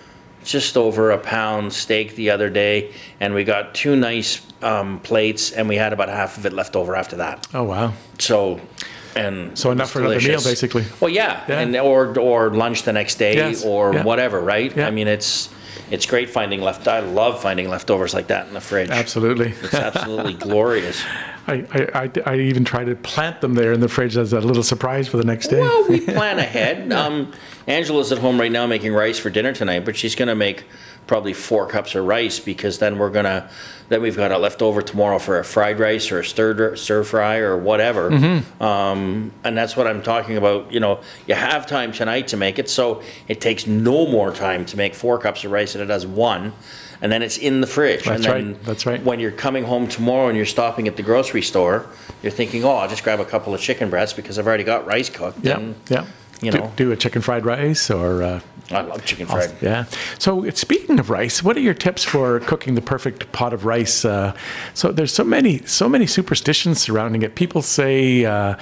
Speaker 2: just over a pound steak the other day. And we got two nice um, plates and we had about half of it left over after that.
Speaker 1: Oh, wow.
Speaker 2: So, and
Speaker 1: So enough
Speaker 2: it's
Speaker 1: for another meal,
Speaker 2: delicious.
Speaker 1: basically.
Speaker 2: Well, yeah,
Speaker 1: Yeah.
Speaker 2: and or or lunch the next day
Speaker 1: Yes,
Speaker 2: or
Speaker 1: yeah.
Speaker 2: whatever, right?
Speaker 1: Yeah.
Speaker 2: I mean, it's it's great finding left. I love finding leftovers like that in the fridge.
Speaker 1: Absolutely.
Speaker 2: It's absolutely glorious.
Speaker 1: I, I, I, I even try to plant them there in the fridge as a little surprise for the next day.
Speaker 2: Well, we plan ahead. Um, Angela's at home right now making rice for dinner tonight, but she's going to make probably four cups of rice because then we're gonna then we've got it left over tomorrow for a fried rice or a stir stir fry or whatever.
Speaker 1: Mm-hmm.
Speaker 2: Um, and that's what I'm talking about. You know, you have time tonight to make it, so it takes no more time to make four cups of rice than it does one. And then it's in the fridge.
Speaker 1: That's
Speaker 2: and then
Speaker 1: right, that's right.
Speaker 2: When you're coming home tomorrow and you're stopping at the grocery store, you're thinking, oh, I'll just grab a couple of chicken breasts because I've already got rice cooked.
Speaker 1: Yeah,
Speaker 2: And,
Speaker 1: yeah.
Speaker 2: you
Speaker 1: do,
Speaker 2: know.
Speaker 1: do a chicken fried rice or. Uh,
Speaker 2: I love chicken fried.
Speaker 1: Yeah. So it's- speaking of rice, what are your tips for cooking the perfect pot of rice? Uh, so there's so many, so many superstitions surrounding it. People say uh,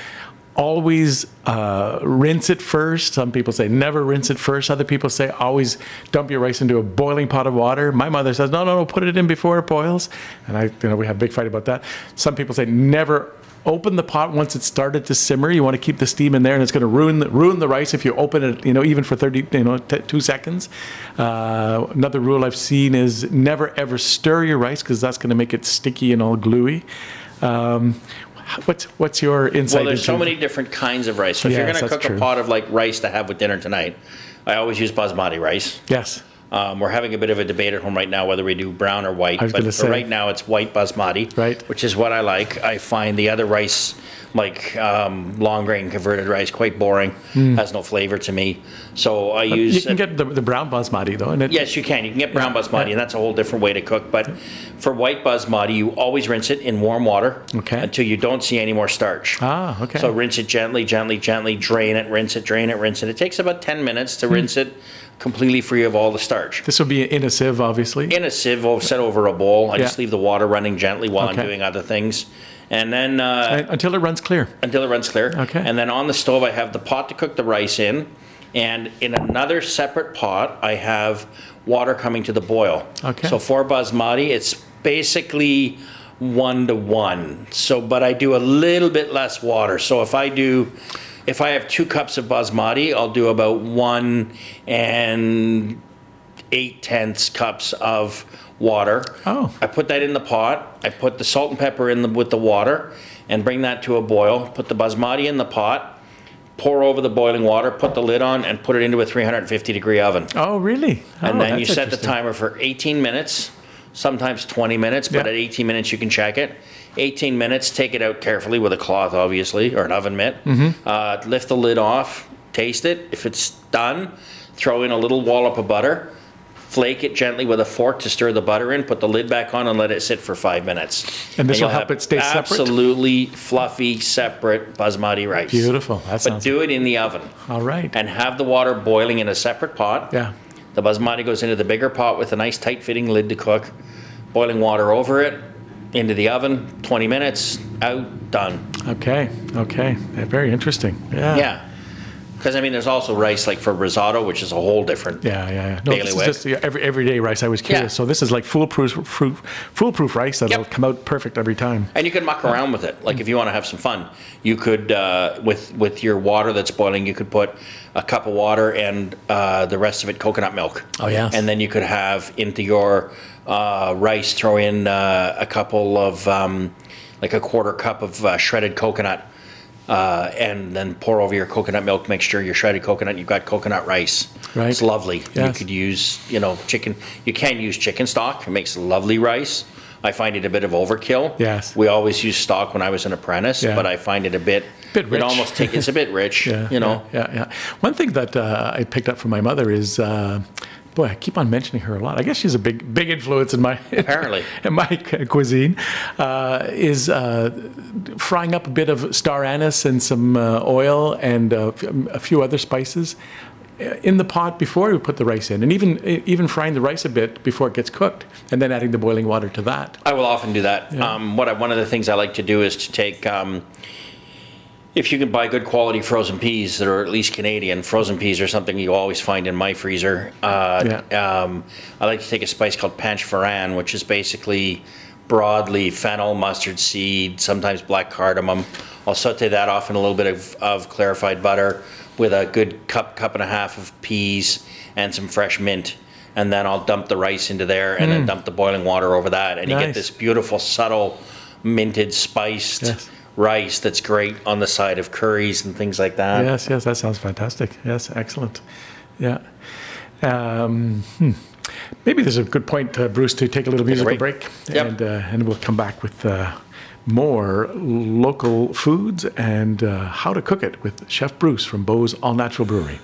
Speaker 1: always uh, rinse it first. Some people say never rinse it first. Other people say always dump your rice into a boiling pot of water. My mother says no, no, no, put it in before it boils. And I, you know, we have a big fight about that. Some people say never open the pot once it's started to simmer. You want to keep the steam in there, and it's going to ruin the, ruin the rice if you open it, you know, even for thirty, you know, t- two seconds. Uh, another rule I've seen is never ever stir your rice because that's going to make it sticky and all gluey. Um, what's what's your insight?
Speaker 2: Well, there's so
Speaker 1: into-
Speaker 2: many different kinds of rice. So if you're
Speaker 1: Yes,
Speaker 2: going to
Speaker 1: that's
Speaker 2: cook
Speaker 1: true.
Speaker 2: a pot of like rice to have with dinner tonight, I always use basmati rice.
Speaker 1: Yes.
Speaker 2: Um, we're having a bit of a debate at home right now whether we do brown or white.
Speaker 1: I was
Speaker 2: but
Speaker 1: gonna
Speaker 2: for
Speaker 1: say.
Speaker 2: right now, it's white basmati,
Speaker 1: Right.
Speaker 2: which is what I like. I find the other rice, like um, long grain converted rice, quite boring. Has no flavor to me. So I use.
Speaker 1: Hmm. You can get the, the brown basmati though, and it,
Speaker 2: Yes, you can. You can get brown
Speaker 1: Yeah,
Speaker 2: basmati,
Speaker 1: yeah.
Speaker 2: and that's a whole different way to cook. But for white basmati, you always rinse it in warm water
Speaker 1: Okay.
Speaker 2: until you don't see any more starch.
Speaker 1: Ah, okay.
Speaker 2: So rinse it gently, gently, gently, drain it, rinse it, drain it, rinse it. It takes about ten minutes
Speaker 1: Hmm.
Speaker 2: to rinse it completely free of all the starch.
Speaker 1: This will be in a sieve, obviously.
Speaker 2: In a sieve, or set over a bowl. I just
Speaker 1: Yeah.
Speaker 2: leave the water running gently while
Speaker 1: Okay.
Speaker 2: I'm doing other things. And then uh,
Speaker 1: And- until it runs clear.
Speaker 2: until it runs clear.
Speaker 1: Okay.
Speaker 2: And then on the stove, I have the pot to cook the rice in. And in another separate pot, I have water coming to the boil.
Speaker 1: Okay.
Speaker 2: So for basmati, it's basically one to one. So, but I do a little bit less water. So if I do, if I have two cups of basmati, I'll do about one and eight tenths cups of water.
Speaker 1: Oh.
Speaker 2: I put that in the pot. I put the salt and pepper in the, with the water and bring that to a boil. Put the basmati in the pot, pour over the boiling water, put the lid on, and put it into a three hundred fifty degree oven.
Speaker 1: Oh, really?
Speaker 2: And
Speaker 1: Oh,
Speaker 2: then you
Speaker 1: that's
Speaker 2: set the
Speaker 1: interesting.
Speaker 2: timer for eighteen minutes, sometimes twenty minutes, but
Speaker 1: Yeah.
Speaker 2: at eighteen minutes you can check it. eighteen minutes, take it out carefully with a cloth, obviously, or an oven mitt.
Speaker 1: Mm-hmm.
Speaker 2: Uh, lift the lid off, taste it. If it's done, throw in a little wallop of butter. Flake it gently with a fork to stir the butter in. Put the lid back on and let it sit for five minutes.
Speaker 1: And this will
Speaker 2: you'll
Speaker 1: help
Speaker 2: have
Speaker 1: it stay separate?
Speaker 2: Absolutely fluffy, separate basmati rice.
Speaker 1: Beautiful. That
Speaker 2: But
Speaker 1: sounds
Speaker 2: do it in the oven
Speaker 1: all right.
Speaker 2: and have the water boiling in a separate pot.
Speaker 1: Yeah.
Speaker 2: The basmati goes into the bigger pot with a nice tight-fitting lid to cook. Boiling water over it, into the oven, twenty minutes, out, done.
Speaker 1: Okay. Okay. Yeah, very interesting. Yeah.
Speaker 2: Yeah. Because, I mean, there's also rice like for risotto, which is a whole different.
Speaker 1: Yeah, yeah, yeah. No,
Speaker 2: Daily
Speaker 1: this is
Speaker 2: whip.
Speaker 1: just yeah, every everyday rice. I was curious.
Speaker 2: Yeah.
Speaker 1: So this is like foolproof, fool- foolproof rice that'll
Speaker 2: Yep.
Speaker 1: come out perfect every time.
Speaker 2: And you can muck around with it. Like if you want to have some fun, you could, uh, with with your water that's boiling, you could put a cup of water and uh, the rest of it coconut milk.
Speaker 1: Oh, yes.
Speaker 2: And then you could have into your uh, rice, throw in uh, a couple of, um, like a quarter cup of uh, shredded coconut. Uh, and then pour over your coconut milk mixture, your shredded coconut, you've got coconut rice.
Speaker 1: Right.
Speaker 2: It's lovely. You
Speaker 1: Yes.
Speaker 2: could use, you know, chicken. You can use chicken stock. It makes lovely rice. I find it a bit of overkill.
Speaker 1: Yes.
Speaker 2: We always used stock when I was an apprentice,
Speaker 1: Yeah.
Speaker 2: but I find it a bit,
Speaker 1: Bit rich.
Speaker 2: it almost take, it's a bit rich,
Speaker 1: Yeah,
Speaker 2: you know.
Speaker 1: Yeah, yeah, yeah. One thing that uh, I picked up from my mother is uh, boy, I keep on mentioning her a lot. I guess she's a big, big influence in my
Speaker 2: Apparently.
Speaker 1: in my cuisine. Uh, is uh, frying up a bit of star anise and some uh, oil and uh, a few other spices in the pot before we put the rice in, and even even frying the rice a bit before it gets cooked, and then adding the boiling water to that.
Speaker 2: I will often do that.
Speaker 1: Yeah.
Speaker 2: Um, what I, one of the things I like to do is to take. Um, If you can buy good quality frozen peas that are at least Canadian, frozen peas are something you always find in my freezer. Uh,
Speaker 1: Yeah.
Speaker 2: um, I like to take a spice called Panch Pharan, which is basically broadleaf fennel, mustard seed, sometimes black cardamom. I'll saute that off in a little bit of, of clarified butter with a good cup, cup and a half of peas and some fresh mint. And then I'll dump the rice into there and mm. then dump the boiling water over that. And you
Speaker 1: Nice.
Speaker 2: get this beautiful, subtle, minted, spiced
Speaker 1: Yes.
Speaker 2: rice that's great on the side of curries and things like that.
Speaker 1: Yes, yes, that sounds fantastic. Yes, excellent. Yeah. Um, hmm. Maybe there's a good point, uh, Bruce, to take a little musical
Speaker 2: break.
Speaker 1: break,
Speaker 2: Yep.
Speaker 1: and uh, and we'll come back with uh, more local foods and uh, how to cook it with Chef Bruce from Beau's All Natural Brewery.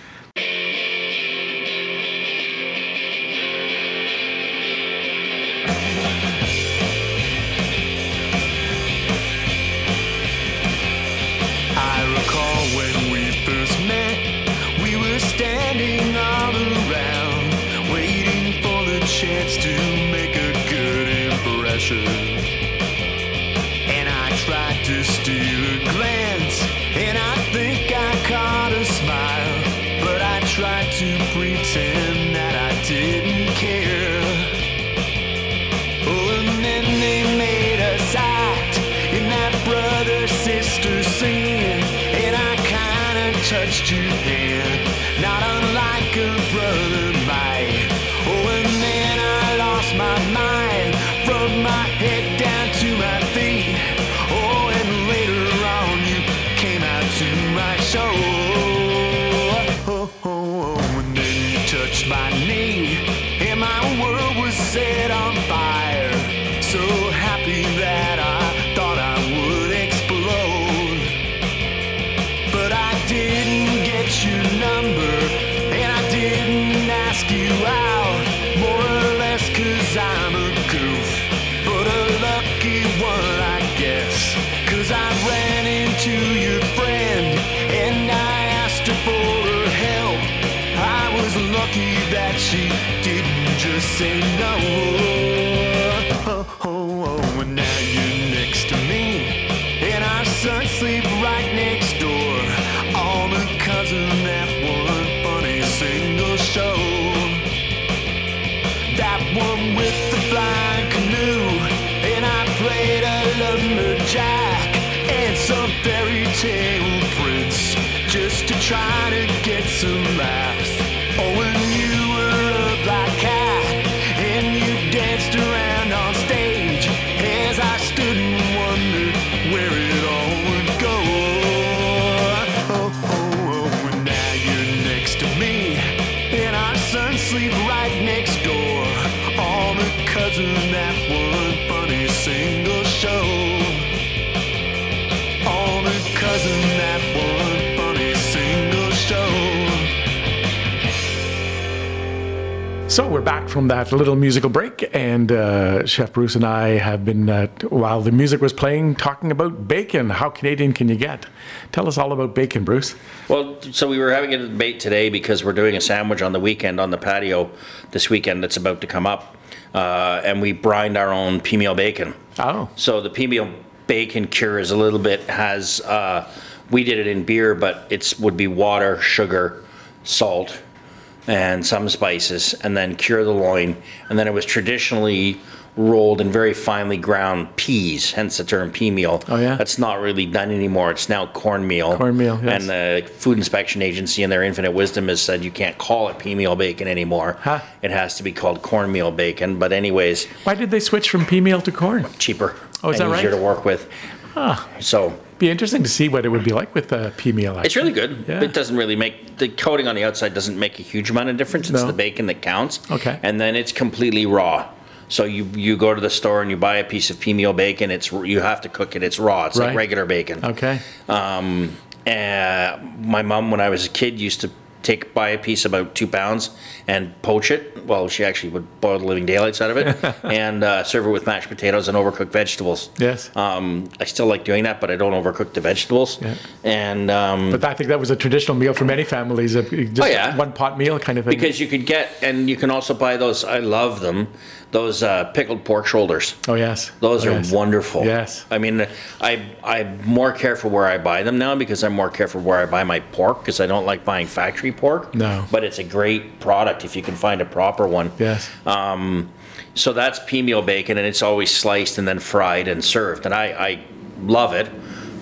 Speaker 3: And I tried to steal a glance, and I think I caught a smile, but I tried to pretend that I didn't care. Oh, and then they made us act in that brother-sister scene, and I kinda touched your hand, not unlike a brother might. Oh, and then I lost my mind, from my head down to my feet. Oh, and later on you came out to my show. Oh, oh, oh, and then you touched my knee, and my world was set on fire. So happy that I thought I would explode. But I didn't get your number, and I didn't ask you out, more or less 'cause I'm a goof. But a lucky one, I guess, 'cause I ran into your friend and I asked her for her help. I was lucky that she didn't just say no. Oh, oh, oh, and now you're next to me, and our sons sleep right next door, all because of that one funny single show. That one with the flying canoe, and I played a lumberjack and some fairy tale prince, just to try to get some laughs. Oh, and you were a black cat, and you danced around on stage as I stood and wondered where it all would go. Oh, oh, oh, and now you're next to me, and our sons sleep right next door, all because of that one funny single show. All because of that one funny single show.
Speaker 1: So we're back from that little musical break, and uh, Chef Bruce and I have been, uh, while the music was playing, talking about bacon. How Canadian can you get? Tell us all about bacon, Bruce.
Speaker 2: Well, so we were having a debate today because we're doing a sandwich on the weekend on the patio this weekend that's about to come up, uh, and we brined our own pea meal bacon.
Speaker 1: Oh.
Speaker 2: So the pea meal bacon cure is a little bit, has, uh, we did it in beer, but it's would be water, sugar, salt, and some spices, and then cure the loin. And then it was traditionally rolled in very finely ground peas, hence the term pea meal.
Speaker 1: Oh, yeah?
Speaker 2: That's not really done anymore. It's now cornmeal.
Speaker 1: Cornmeal, yes.
Speaker 2: And the Food Inspection Agency, in their infinite wisdom, has said you can't call it pea meal bacon anymore.
Speaker 1: Huh.
Speaker 2: It has to be called cornmeal bacon. But anyways,
Speaker 1: Why did they switch from pea meal to corn?
Speaker 2: cheaper
Speaker 1: Oh, is
Speaker 2: and
Speaker 1: that
Speaker 2: easier
Speaker 1: right?
Speaker 2: to work with.
Speaker 1: Ah,
Speaker 2: So
Speaker 1: be interesting to see what it would be like with uh, pea meal. Actually.
Speaker 2: it's really good.
Speaker 1: Yeah.
Speaker 2: It doesn't really make, the coating on the outside doesn't make a huge amount of difference. It's
Speaker 1: No.
Speaker 2: the bacon that counts.
Speaker 1: Okay.
Speaker 2: And then it's completely raw. So you you go to the store and you buy a piece of pea meal bacon. It's you have to cook it. It's raw. It's
Speaker 1: Right.
Speaker 2: like regular bacon.
Speaker 1: Okay.
Speaker 2: Um, and my mom, when I was a kid, used to take buy a piece about two pounds and poach it. Well, she actually would boil the living daylights out of it and uh, serve it with mashed potatoes and overcooked vegetables.
Speaker 1: Yes.
Speaker 2: Um, I still like doing that, but I don't overcook the vegetables.
Speaker 1: Yeah.
Speaker 2: And um,
Speaker 1: But I think that was a traditional meal for many families, a- just
Speaker 2: Oh, yeah.
Speaker 1: one pot meal kind of thing.
Speaker 2: because you could get, and you can also buy those. I love them. Those uh, pickled pork shoulders.
Speaker 1: oh, yes.
Speaker 2: Those
Speaker 1: Oh,
Speaker 2: are
Speaker 1: yes.
Speaker 2: wonderful.
Speaker 1: Yes.
Speaker 2: I mean, I, I'm more careful where I buy them now because I'm more careful where I buy my pork because I don't like buying factory pork.
Speaker 1: No.
Speaker 2: But it's a great product if you can find a proper one.
Speaker 1: Yes.
Speaker 2: Um, so that's pea meal bacon, and it's always sliced and then fried and served. And I, I love it.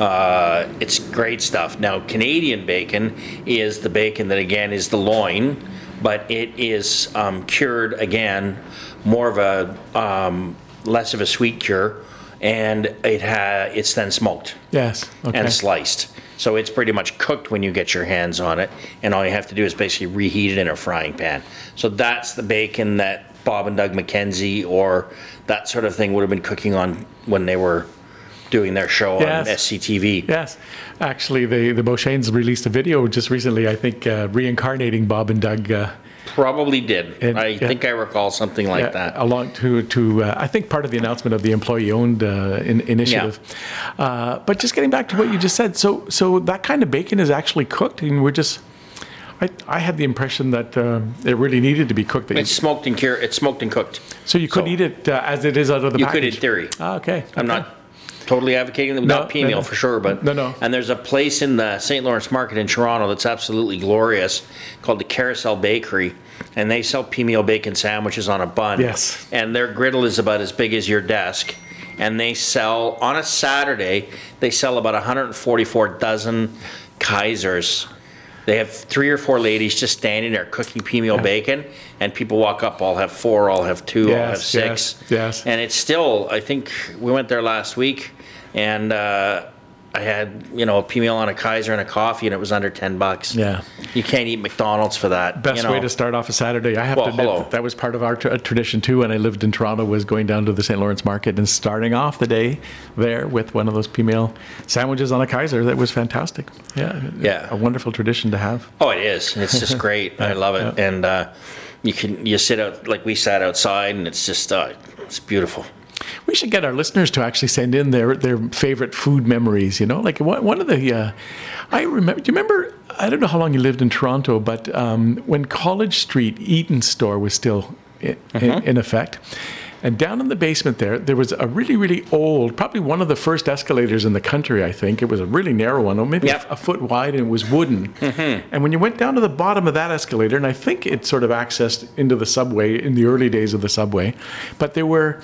Speaker 2: Uh, it's great stuff. Now, Canadian bacon is the bacon that, again, is the loin, but it is um, cured, again, more of a, um, less of a sweet cure, and it ha- it's then smoked
Speaker 1: Yes. Okay.
Speaker 2: and sliced. So it's pretty much cooked when you get your hands on it, and all you have to do is basically reheat it in a frying pan. So that's the bacon that Bob and Doug McKenzie or that sort of thing would have been cooking on when they were doing their show
Speaker 1: Yes.
Speaker 2: on S C T V.
Speaker 1: Yes. Actually, the, the Beauchesnes released a video just recently, I think, uh, reincarnating Bob and Doug. Uh,
Speaker 2: Probably did.
Speaker 1: And-
Speaker 2: I
Speaker 1: yeah.
Speaker 2: think I recall something like
Speaker 1: yeah,
Speaker 2: that.
Speaker 1: along to, to uh, I think, part of the announcement of the employee-owned uh, in, initiative. Uh, but just getting back to what you just said, so so that kind of bacon is actually cooked, and we're just. I, I had the impression that um, it really needed to be cooked. That you-
Speaker 2: It's smoked and cure. It's smoked and cooked.
Speaker 1: so you could
Speaker 2: so-
Speaker 1: eat it uh, as it is out of the
Speaker 2: You
Speaker 1: package.
Speaker 2: could in theory.
Speaker 1: Ah, okay.
Speaker 2: I'm
Speaker 1: okay.
Speaker 2: not totally advocating them.
Speaker 1: No,
Speaker 2: Not pea
Speaker 1: no,
Speaker 2: meal
Speaker 1: no.
Speaker 2: for sure, but
Speaker 1: No, no.
Speaker 2: And there's a place in the Saint Lawrence Market in Toronto that's absolutely glorious called the Carousel Bakery, and they sell pea meal bacon sandwiches on a bun.
Speaker 1: Yes.
Speaker 2: And their griddle is about as big as your desk, and they sell on a Saturday. They sell about one hundred forty-four dozen Kaisers. They have three or four ladies just standing there cooking pea meal bacon, and people walk up, I'll have four, I'll have two, I'll have
Speaker 1: Yes,
Speaker 2: six.
Speaker 1: yes, yes.
Speaker 2: And it's still, I think, we went there last week, and uh, I had, you know, a pea meal on a Kaiser and a coffee, and it was under ten bucks.
Speaker 1: Yeah.
Speaker 2: You can't eat McDonald's for that.
Speaker 1: Best
Speaker 2: you know.
Speaker 1: way to start off a Saturday. I have
Speaker 2: Well,
Speaker 1: to admit
Speaker 2: hello.
Speaker 1: that, that was part of our tra- tradition too. When I lived in Toronto, was going down to the Saint Lawrence Market and starting off the day there with one of those pea meal sandwiches on a Kaiser. That was fantastic. Yeah,
Speaker 2: Yeah.
Speaker 1: a wonderful tradition to have.
Speaker 2: Oh, it is. It's just great. I love it. And uh, you can you sit out, like we sat outside, and it's just, uh, it's beautiful.
Speaker 1: We should get our listeners to actually send in their, their favorite food memories. You know, like one, one of the, uh, I remember. Do you remember? I don't know how long you lived in Toronto, but um, when College Street Eaton store was still in, in, in effect, and down in the basement there, there was a really, really old, probably one of the first escalators in the country. I think it was a really narrow one, or maybe
Speaker 2: Yep.
Speaker 1: a, a foot wide, and it was wooden. And when you went down to the bottom of that escalator, and I think it sort of accessed into the subway in the early days of the subway, but there were.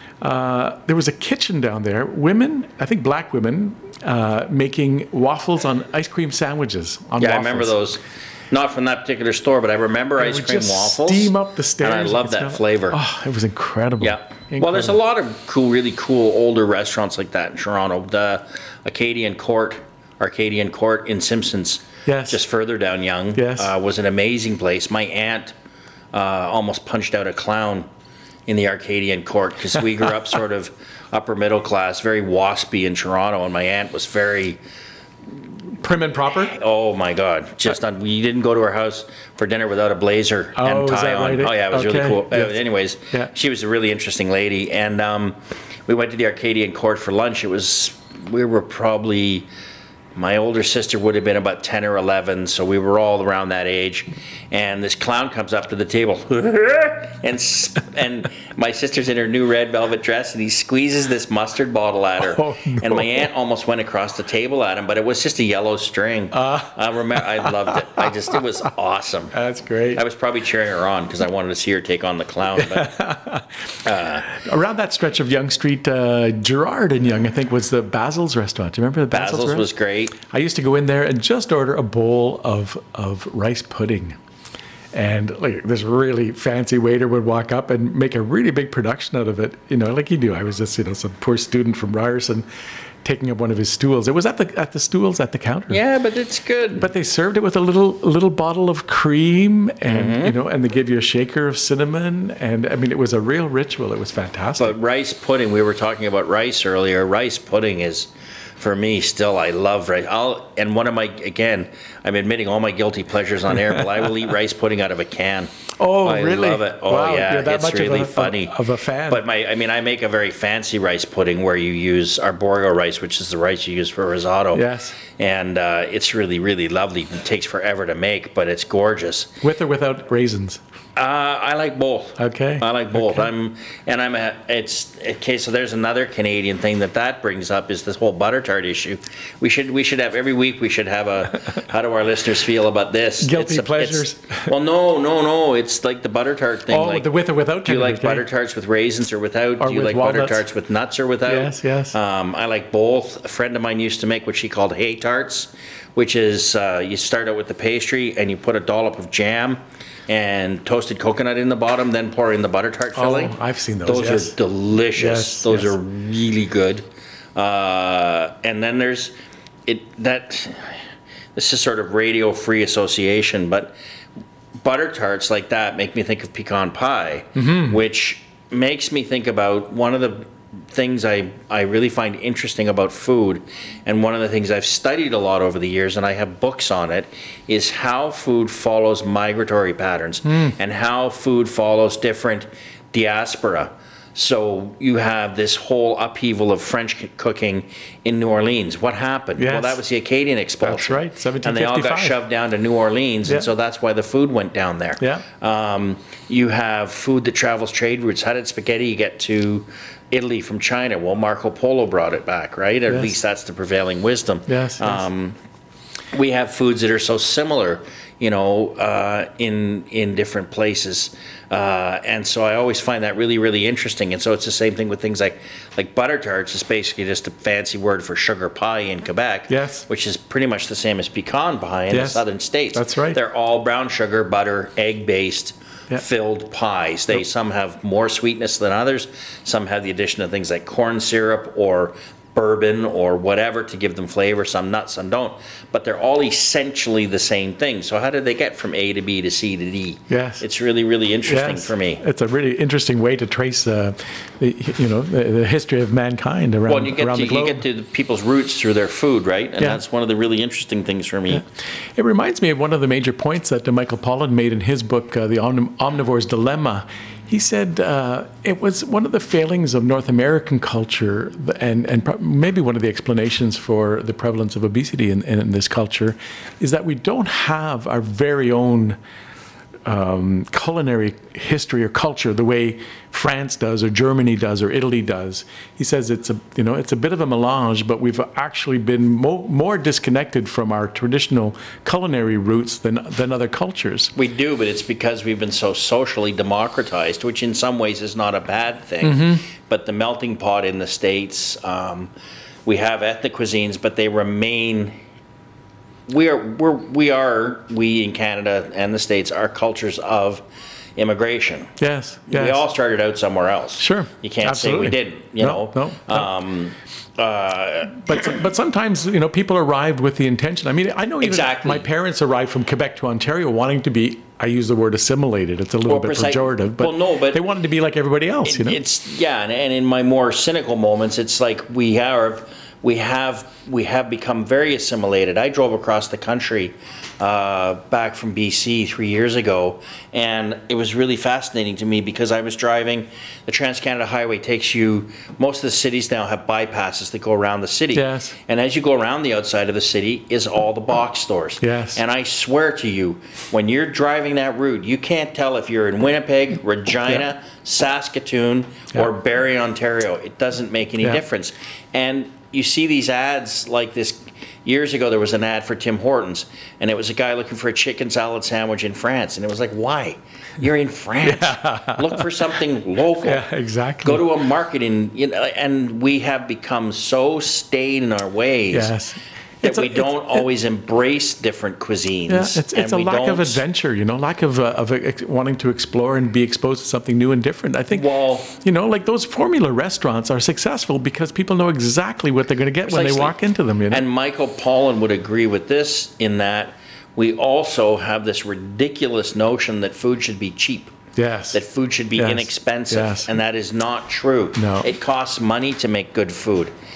Speaker 1: Uh, there was a kitchen down there. Women, I think black women, uh, making waffles on ice cream sandwiches. On
Speaker 2: Yeah, I
Speaker 1: waffles.
Speaker 2: remember those. Not from that particular store, but I remember
Speaker 1: They
Speaker 2: ice
Speaker 1: would
Speaker 2: cream
Speaker 1: just
Speaker 2: waffles.
Speaker 1: steam up the stairs.
Speaker 2: And I love
Speaker 1: It's
Speaker 2: that
Speaker 1: got-
Speaker 2: flavor.
Speaker 1: Oh, it was incredible.
Speaker 2: Yeah. Well, there's a
Speaker 1: Incredible.
Speaker 2: lot of cool, really cool older restaurants like that in Toronto. The Acadian Court, Arcadian Court in Simpsons,
Speaker 1: Yes.
Speaker 2: just further down Yonge,
Speaker 1: Yes.
Speaker 2: uh, was an amazing place. My aunt uh, almost punched out a clown in the Arcadian Court because we grew up sort of upper middle class, very waspy in Toronto, and my aunt was very,
Speaker 1: Prim and proper.
Speaker 2: oh my God, just on. We didn't go to her house for dinner without a blazer
Speaker 1: Oh,
Speaker 2: and
Speaker 1: is
Speaker 2: tie
Speaker 1: that
Speaker 2: on.
Speaker 1: right?
Speaker 2: Oh yeah, it was really
Speaker 1: Okay.
Speaker 2: cool. Uh,
Speaker 1: Yes.
Speaker 2: anyways,
Speaker 1: Yeah.
Speaker 2: she was a really interesting lady, and um, we went to the Arcadian Court for lunch. It was we were probably. My older sister would have been about ten or eleven, so we were all around that age. And this clown comes up to the table, and s- and my sister's in her new red velvet dress, and he squeezes this mustard bottle at her.
Speaker 1: Oh, no.
Speaker 2: And my aunt almost went across the table at him, but it was just a yellow string.
Speaker 1: Uh.
Speaker 2: I remember, I loved it. I just, it was awesome.
Speaker 1: That's great.
Speaker 2: I was probably cheering her on because I wanted to see her take on the clown. But
Speaker 1: Around that stretch of Yonge Street, uh, Gerard and Yonge, I think, was the Basil's restaurant. Do you remember the Basil's?
Speaker 2: Basil's
Speaker 1: restaurant?
Speaker 2: was great.
Speaker 1: I used to go in there and just order a bowl of, of rice pudding. And like this really fancy waiter would walk up and make a really big production out of it. You know, like he knew I was just, you know, some poor student from Ryerson taking up one of his stools. It was at the at the stools at the counter.
Speaker 2: Yeah, but it's good.
Speaker 1: But they served it with a little little bottle of cream, and you know, and they give you a shaker of cinnamon, and I mean, it was a real ritual. It was fantastic.
Speaker 2: But rice pudding, we were talking about rice earlier. Rice pudding is for me, still, I love rice. I'll, and one of my, again, I'm admitting all my guilty pleasures on air, but I will eat rice pudding out of a can.
Speaker 1: Oh,
Speaker 2: I
Speaker 1: really?
Speaker 2: love it. Oh,
Speaker 1: Wow,
Speaker 2: yeah,
Speaker 1: you're that
Speaker 2: it's
Speaker 1: much of
Speaker 2: really
Speaker 1: a-
Speaker 2: funny.
Speaker 1: of a fan.
Speaker 2: But my, I mean, I make a very fancy rice pudding where you use arborio rice, which is the rice you use for risotto.
Speaker 1: Yes.
Speaker 2: And uh, it's really, really lovely. It takes forever to make, but it's gorgeous.
Speaker 1: With or without raisins?
Speaker 2: Uh, I like both.
Speaker 1: Okay.
Speaker 2: I like both.
Speaker 1: Okay.
Speaker 2: I'm, and I'm a. It's okay. So there's another Canadian thing that that brings up is this whole butter tart issue. We should we should have every week. We should have a. How do our listeners feel about this?
Speaker 1: Guilty
Speaker 2: It's a-
Speaker 1: pleasures.
Speaker 2: it's- well, no, no, no. It's like the butter tart thing.
Speaker 1: Oh,
Speaker 2: like,
Speaker 1: the with or without
Speaker 2: do you
Speaker 1: kind of
Speaker 2: like
Speaker 1: thing.
Speaker 2: butter tarts with raisins or without?
Speaker 1: Or
Speaker 2: do you
Speaker 1: with
Speaker 2: like butter
Speaker 1: walnuts?
Speaker 2: tarts with nuts or without?
Speaker 1: Yes, yes.
Speaker 2: Um, I like both. A friend of mine used to make what she called hay tarts, which is uh, you start out with the pastry and you put a dollop of jam and toasted coconut in the bottom, then pour in the butter tart filling.
Speaker 1: Oh, I've seen those,
Speaker 2: Those
Speaker 1: yes.
Speaker 2: are delicious.
Speaker 1: Yes,
Speaker 2: those
Speaker 1: yes.
Speaker 2: are really good. Uh, and then there's it that this is sort of radio free association, but butter tarts like that make me think of pecan pie,
Speaker 1: Mm-hmm.
Speaker 2: which makes me think about one of the things I, I really find interesting about food, and one of the things I've studied a lot over the years, and I have books on it, is how food follows migratory patterns and how food follows different diaspora. So you have this whole upheaval of French c- cooking in New Orleans. What happened? Well,
Speaker 1: Yes.
Speaker 2: that was the Acadian expulsion.
Speaker 1: That's right,
Speaker 2: And they all got
Speaker 1: seventeen fifty-five.
Speaker 2: shoved down to New Orleans,
Speaker 1: Yeah.
Speaker 2: and so that's why the food went down there.
Speaker 1: Yeah.
Speaker 2: Um, you have food that travels trade routes. How did spaghetti get to Italy from China? Well, Marco Polo brought it back, right? Or at
Speaker 1: Yes.
Speaker 2: least that's the prevailing wisdom.
Speaker 1: Yes, yes.
Speaker 2: Um, we have foods that are so similar, you know, uh, in in different places, uh, and so I always find that really, really interesting. And so it's the same thing with things like like butter tarts. Is basically just a fancy word for sugar pie in Quebec.
Speaker 1: Yes.
Speaker 2: Which is pretty much the same as pecan pie in
Speaker 1: Yes.
Speaker 2: the southern states.
Speaker 1: That's right.
Speaker 2: They're all brown sugar, butter, egg based.
Speaker 1: Yeah.
Speaker 2: Filled pies. They some have more sweetness than others. Some have the addition of things like corn syrup or bourbon or whatever to give them flavor. Some nuts, some don't. But they're all essentially the same thing. So how did they get from A to B to C to D?
Speaker 1: Yes.
Speaker 2: It's really, really interesting
Speaker 1: Yes.
Speaker 2: for me.
Speaker 1: It's a really interesting way to trace, uh, the, you know, the, the history of mankind around,
Speaker 2: Well, you get
Speaker 1: around
Speaker 2: to,
Speaker 1: the globe.
Speaker 2: you get to the people's roots through their food, right? And
Speaker 1: Yeah.
Speaker 2: that's one of the really interesting things for me.
Speaker 1: It reminds me of one of the major points that uh, Michael Pollan made in his book, uh, The Omni- Omnivore's Dilemma. He said uh, it was one of the failings of North American culture, and, and pro- maybe one of the explanations for the prevalence of obesity in, in this culture, is that we don't have our very own um, culinary history or culture the way France does or Germany does or Italy does. He says it's a you know it's a bit of a melange, but we've actually been mo- more disconnected from our traditional culinary roots than than other cultures.
Speaker 2: We do, but it's because we've been so socially democratized, which in some ways is not a bad thing.
Speaker 1: Mm-hmm.
Speaker 2: But the melting pot in the States, um, we have ethnic cuisines, but they remain. We are we're, we are we in Canada and the States are cultures of immigration.
Speaker 1: Yes, yes.
Speaker 2: We all started out somewhere else.
Speaker 1: Sure,
Speaker 2: You can't
Speaker 1: absolutely.
Speaker 2: say we didn't. You
Speaker 1: No,
Speaker 2: know.
Speaker 1: no, no.
Speaker 2: Um, uh,
Speaker 1: But but sometimes you know people arrived with the intention. I mean, I know even
Speaker 2: Exactly.
Speaker 1: my parents arrived from Quebec to Ontario wanting to be. I use the word assimilated. It's a little
Speaker 2: Well,
Speaker 1: bit
Speaker 2: precise-
Speaker 1: pejorative, but,
Speaker 2: well, no, but-
Speaker 1: they wanted to be like everybody else. You know,
Speaker 2: It's yeah, and, and in my more cynical moments, it's like we have we have we have become very assimilated. I drove across the country uh, back from B C three years ago, and it was really fascinating to me because I was driving. The Trans-Canada Highway takes you. Most of the cities now have bypasses that go around the city.
Speaker 1: Yes.
Speaker 2: And as you go around the outside of the city is all the box stores.
Speaker 1: Yes.
Speaker 2: And I swear to you, when you're driving that route, you can't tell if you're in Winnipeg, Regina, Saskatoon, or
Speaker 1: Yeah.
Speaker 2: Barrie, Ontario. It doesn't make any
Speaker 1: Yeah.
Speaker 2: difference. And you see these ads like this. Years ago, there was an ad for Tim Hortons, and it was a guy looking for a chicken salad sandwich in France. And it was like, why? You're in France. Look for something local.
Speaker 1: Yeah, exactly.
Speaker 2: Go to a market in, you know, and we have become so stayed in our ways
Speaker 1: Yes.
Speaker 2: that
Speaker 1: It's a-
Speaker 2: we
Speaker 1: it's-
Speaker 2: don't
Speaker 1: it-
Speaker 2: always embrace different cuisines.
Speaker 1: Yeah, it's, it's
Speaker 2: and
Speaker 1: a
Speaker 2: we
Speaker 1: lack of
Speaker 2: don't-
Speaker 1: adventure, you know, lack of, uh, of ex- wanting to explore and be exposed to something new and different. I think,
Speaker 2: Well-
Speaker 1: you know, like those formula restaurants are successful because people know exactly what they're going to get when they
Speaker 2: Precisely.
Speaker 1: walk into them, you know.
Speaker 2: And Michael Pollan would agree with this in that we also have this ridiculous notion that food should be cheap.
Speaker 1: yes.
Speaker 2: That food should be
Speaker 1: Yes.
Speaker 2: inexpensive,
Speaker 1: Yes.
Speaker 2: and that is not true.
Speaker 1: No.
Speaker 2: It costs money to make good food.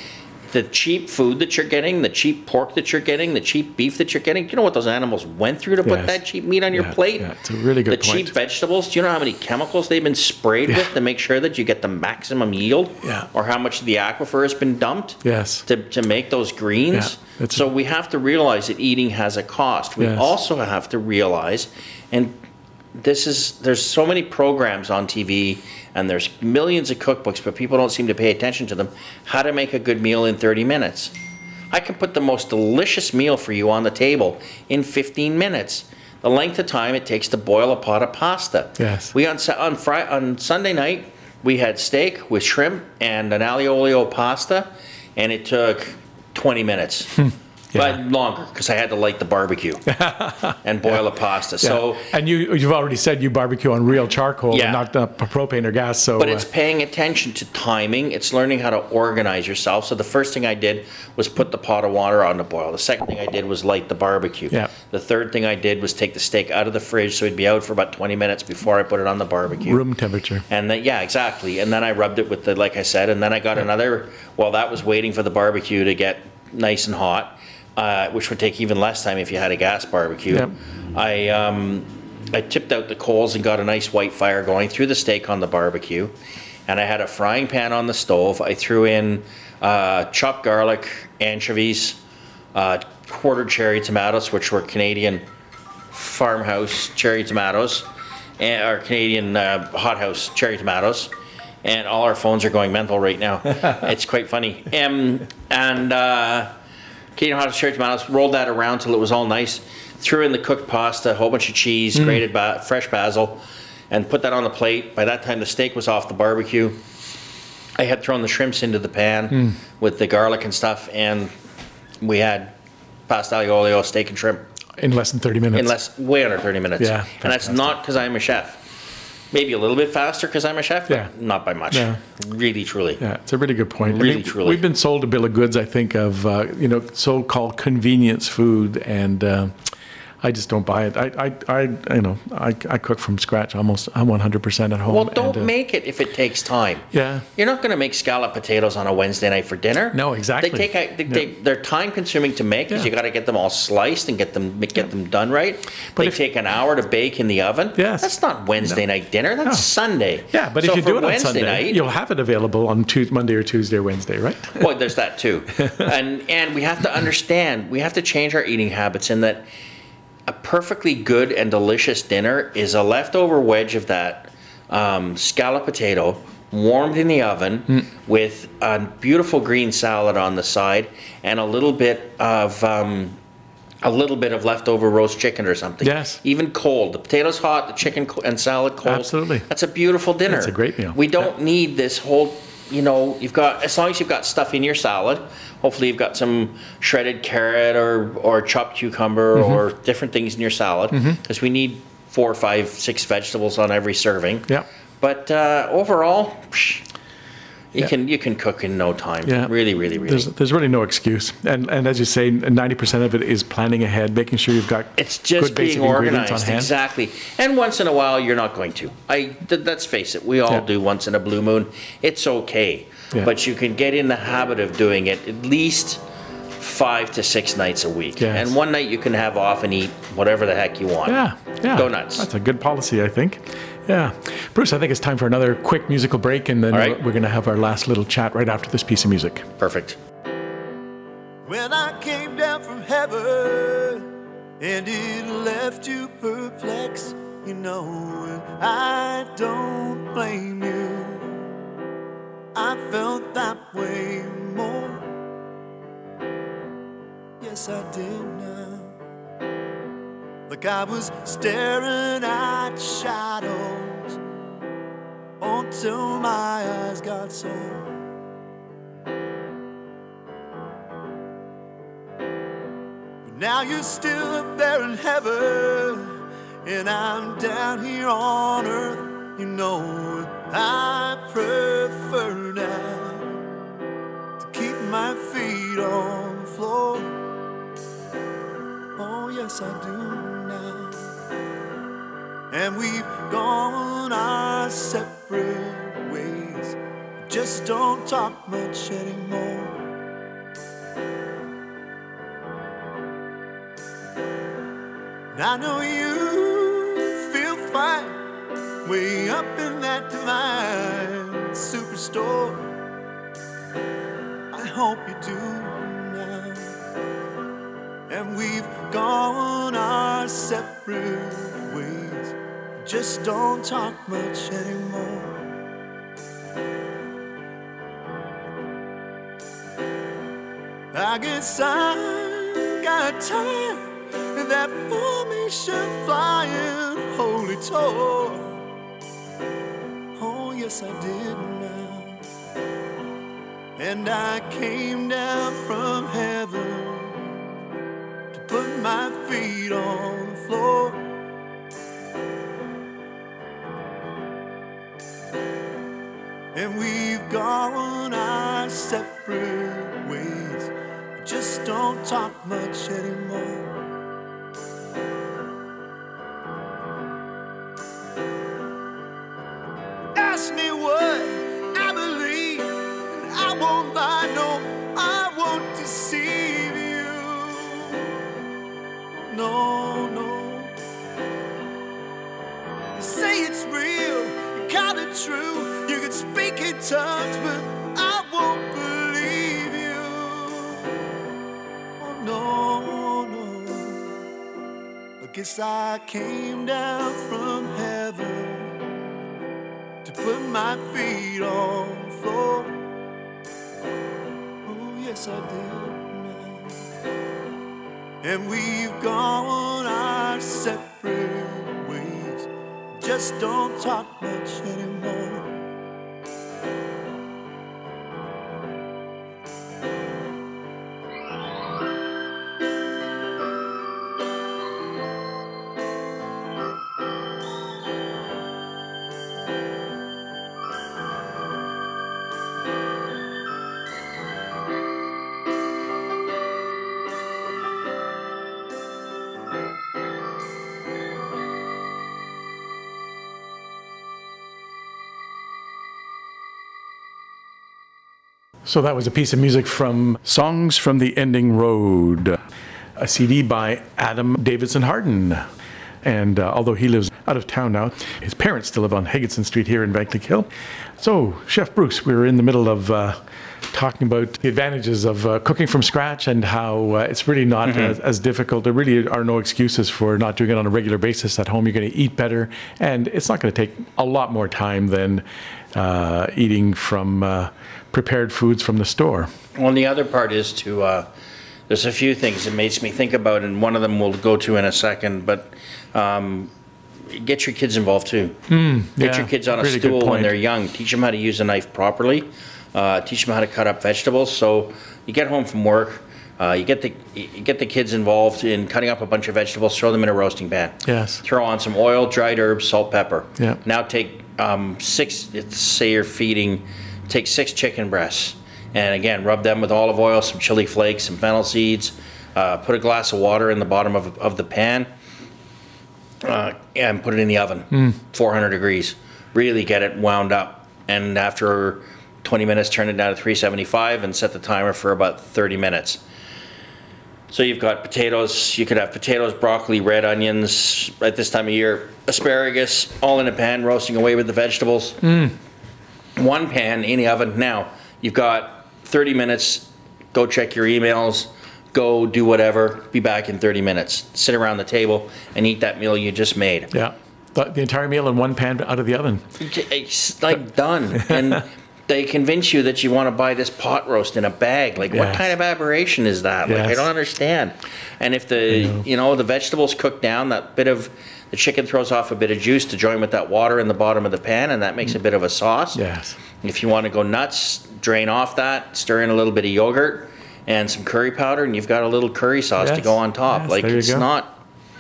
Speaker 2: the cheap food that you're getting, the cheap pork that you're getting, the cheap beef that you're getting, do you know what those animals went through to put
Speaker 1: Yes.
Speaker 2: that cheap meat on your
Speaker 1: Yeah,
Speaker 2: plate?
Speaker 1: yeah, it's a really good
Speaker 2: The
Speaker 1: point.
Speaker 2: cheap vegetables, do you know how many chemicals they've been sprayed with to make sure that you get the maximum yield?
Speaker 1: Yeah.
Speaker 2: Or how much the aquifer has been dumped?
Speaker 1: Yes.
Speaker 2: To, to make those greens?
Speaker 1: Yeah, that's-
Speaker 2: so we have to realize that eating has a cost. We
Speaker 1: Yes.
Speaker 2: also have to realize, and this is, there's so many programs on T V and there's millions of cookbooks, but people don't seem to pay attention to them, how to make a good meal in thirty minutes. I can put the most delicious meal for you on the table in fifteen minutes. The length of time it takes to boil a pot of pasta.
Speaker 1: Yes.
Speaker 2: We on Su- on Friday, on Sunday night, we had steak with shrimp and an aglio olio pasta, and it took twenty minutes. But longer, because I had to light the barbecue and boil a pasta. So,
Speaker 1: Yeah. And you, you've already said you barbecue on real charcoal
Speaker 2: Yeah.
Speaker 1: and not uh, propane or gas. So,
Speaker 2: but it's
Speaker 1: uh,
Speaker 2: paying attention to timing. It's learning how to organize yourself. So the first thing I did was put the pot of water on to boil. The second thing I did was light the barbecue.
Speaker 1: Yeah.
Speaker 2: The third thing I did was take the steak out of the fridge so it'd be out for about twenty minutes before I put it on the barbecue.
Speaker 1: room temperature.
Speaker 2: And then, yeah, exactly. And then I rubbed it with the, like I said, and then I got another, well, that was waiting for the barbecue to get nice and hot, uh, which would take even less time if you had a gas barbecue.
Speaker 1: Yep.
Speaker 2: I, um, I tipped out the coals and got a nice white fire going, threw the steak on the barbecue, and I had a frying pan on the stove. I threw in uh, chopped garlic, anchovies, uh, quartered cherry tomatoes, which were Canadian farmhouse cherry tomatoes, and our Canadian uh, hothouse cherry tomatoes. And all our phones are going mental right now. It's quite funny. Um, and uh, Canadian hothouse cherry tomatoes, rolled that around till it was all nice. Threw in the cooked pasta, a whole bunch of cheese, grated ba- fresh basil, and put that on the plate. By that time, the steak was off the barbecue. I had thrown the shrimps into the pan with the garlic and stuff, and we had pasta aglio olio, steak and shrimp
Speaker 1: In less than thirty minutes.
Speaker 2: in less, way under thirty minutes.
Speaker 1: Yeah,
Speaker 2: and that's
Speaker 1: fantastic.
Speaker 2: not because I'm a chef. Maybe a little bit faster because I'm a chef, but
Speaker 1: Yeah.
Speaker 2: not by much.
Speaker 1: Yeah.
Speaker 2: Really, truly.
Speaker 1: Yeah, it's a really good point.
Speaker 2: Really, truly.
Speaker 1: We've been sold a bill of goods, I think, of uh, you know so-called convenience food, and uh, I just don't buy it. I, I, I you know, I, I cook from scratch almost. I'm one hundred percent at home.
Speaker 2: Well, don't
Speaker 1: and, uh,
Speaker 2: make it if it takes time.
Speaker 1: Yeah.
Speaker 2: You're not going to make scallop potatoes on a Wednesday night for dinner.
Speaker 1: No, exactly.
Speaker 2: They take a, they, they, they're time consuming to make because
Speaker 1: Yeah.
Speaker 2: you got to get them all sliced and get them get them done right.
Speaker 1: But
Speaker 2: they
Speaker 1: if-
Speaker 2: take an hour to bake in the oven.
Speaker 1: Yes.
Speaker 2: That's not Wednesday night dinner. That's
Speaker 1: No.
Speaker 2: Sunday.
Speaker 1: Yeah, but
Speaker 2: So
Speaker 1: if you
Speaker 2: for
Speaker 1: do it on
Speaker 2: Wednesday
Speaker 1: Sunday,
Speaker 2: night,
Speaker 1: you'll have it available on Tuesday, Monday or Tuesday or Wednesday, right?
Speaker 2: well, there's that too. and and we have to understand, we have to change our eating habits in that a perfectly good and delicious dinner is a leftover wedge of that um, scallop potato warmed in the oven
Speaker 1: Mm.
Speaker 2: with a beautiful green salad on the side and a little bit of um, a little bit of leftover roast chicken or something.
Speaker 1: Yes.
Speaker 2: Even cold. The potatoes hot, the chicken co- and salad cold.
Speaker 1: Absolutely.
Speaker 2: That's a beautiful dinner.
Speaker 1: It's a great meal.
Speaker 2: We don't need this whole, you know, you've got, as long as you've got stuff in your salad, hopefully you've got some shredded carrot or, or chopped cucumber
Speaker 1: Mm-hmm.
Speaker 2: or different things in your salad, because we need four, five, six vegetables on every serving.
Speaker 1: Yeah.
Speaker 2: But uh, overall, psh, you
Speaker 1: Yeah.
Speaker 2: can you can cook in no time.
Speaker 1: Yeah.
Speaker 2: Really, really, really.
Speaker 1: There's, there's really no excuse. And and as you say, ninety percent of it is planning ahead, making sure you've got
Speaker 2: It's just
Speaker 1: good basic
Speaker 2: being
Speaker 1: ingredients
Speaker 2: organized,
Speaker 1: on hand.
Speaker 2: exactly. And once in a while, you're not going to. I th- let's face it, we all
Speaker 1: Yeah.
Speaker 2: do once in a blue moon. It's okay,
Speaker 1: Yeah.
Speaker 2: but you can get in the habit of doing it at least five to six nights a week.
Speaker 1: Yes.
Speaker 2: And one night you can have off and eat whatever the heck you want.
Speaker 1: Yeah, yeah.
Speaker 2: Go nuts.
Speaker 1: That's a good policy, I think. Yeah. Bruce, I think it's time for another quick musical break, and then
Speaker 2: All right.
Speaker 1: we're, we're going to have our last little chat right after this piece of music.
Speaker 2: Perfect.
Speaker 3: When I came down from heaven and it left you perplexed, you know, and I don't blame you. I felt that way more. Yes, I did now. Like I was staring at shadows until my eyes got sore. Now you're still up there in heaven, and I'm down here on earth. You know I prefer now to keep my feet on the floor. Oh yes, I do now. And we've gone our separate ways, just don't talk much anymore. I know you feel fine way up in that divine superstore. I hope you do now. And we've gone our separate ways, just don't talk much anymore. I guess I got tired of that formation flying holy tour. Oh yes I did now. And I came down from heaven to put my feet on the floor. And we've gone our separate ways, just don't talk much anymore. Ask me what I believe, and I won't lie, no, I won't deceive you. No, no. You say it's real, you call it true, you can speak in tongues, but I won't believe you. Oh, no, no. I guess I came down from heaven to put my feet on the floor. Oh, yes, I did. And we've gone our separate ways, just don't talk much anymore.
Speaker 1: So that was a piece of music from Songs from the Ending Road, a C D by Adam Davidson Harden. And uh, although he lives out of town now, his parents still live on Higginson Street here in Vankleek Hill. So, Chef Bruce, we were in the middle of uh, talking about the advantages of uh, cooking from scratch and how uh, it's really not mm-hmm. as, as difficult. There really are no excuses for not doing it on a regular basis at home. You're going to eat better, and it's not going to take a lot more time than uh, eating from uh, prepared foods from the store.
Speaker 2: Well, and the other part is to, uh, there's a few things it makes me think about, and one of them we'll go to in a second, but um, get your kids involved too.
Speaker 1: Mm,
Speaker 2: get
Speaker 1: yeah,
Speaker 2: your kids on a
Speaker 1: really
Speaker 2: stool when they're young. Teach them how to use a knife properly. Uh, teach them how to cut up vegetables. So you get home from work, uh, you get the you get the kids involved in cutting up a bunch of vegetables, throw them in a roasting pan.
Speaker 1: Yes.
Speaker 2: Throw on some oil, dried herbs, salt, pepper.
Speaker 1: Yeah.
Speaker 2: Now take um, six, let's say you're feeding, take six chicken breasts. And again, rub them with olive oil, some chili flakes, some fennel seeds. Uh, put a glass of water in the bottom of, of the pan. Uh, and put it in the oven, mm. four hundred degrees. Really get it wound up. And after twenty minutes, turn it down to three seventy-five and set the timer for about thirty minutes. So you've got potatoes. You could have potatoes, broccoli, red onions at this time of year, asparagus, all in a pan, roasting away with the vegetables.
Speaker 1: Mm.
Speaker 2: One pan in the oven. Now, you've got thirty minutes. Go check your emails. Go do whatever, be back in thirty minutes. Sit around the table and eat that meal you just made.
Speaker 1: Yeah, the, the entire meal in one pan out of the oven.
Speaker 2: It's like done. And they convince you that you want to buy this pot roast in a bag. Like,
Speaker 1: yes.
Speaker 2: what kind of aberration is that?
Speaker 1: Yes.
Speaker 2: Like, I don't understand. And if the, know. you know, the vegetables cook down, that bit of, the chicken throws off a bit of juice to join with that water in the bottom of the pan, and that makes mm. a bit of a sauce.
Speaker 1: Yes.
Speaker 2: If you want to go nuts, drain off that, stir in a little bit of yogurt and some curry powder, and you've got a little curry sauce
Speaker 1: yes.
Speaker 2: to go on top.
Speaker 1: Yes,
Speaker 2: like,
Speaker 1: it's
Speaker 2: go. not...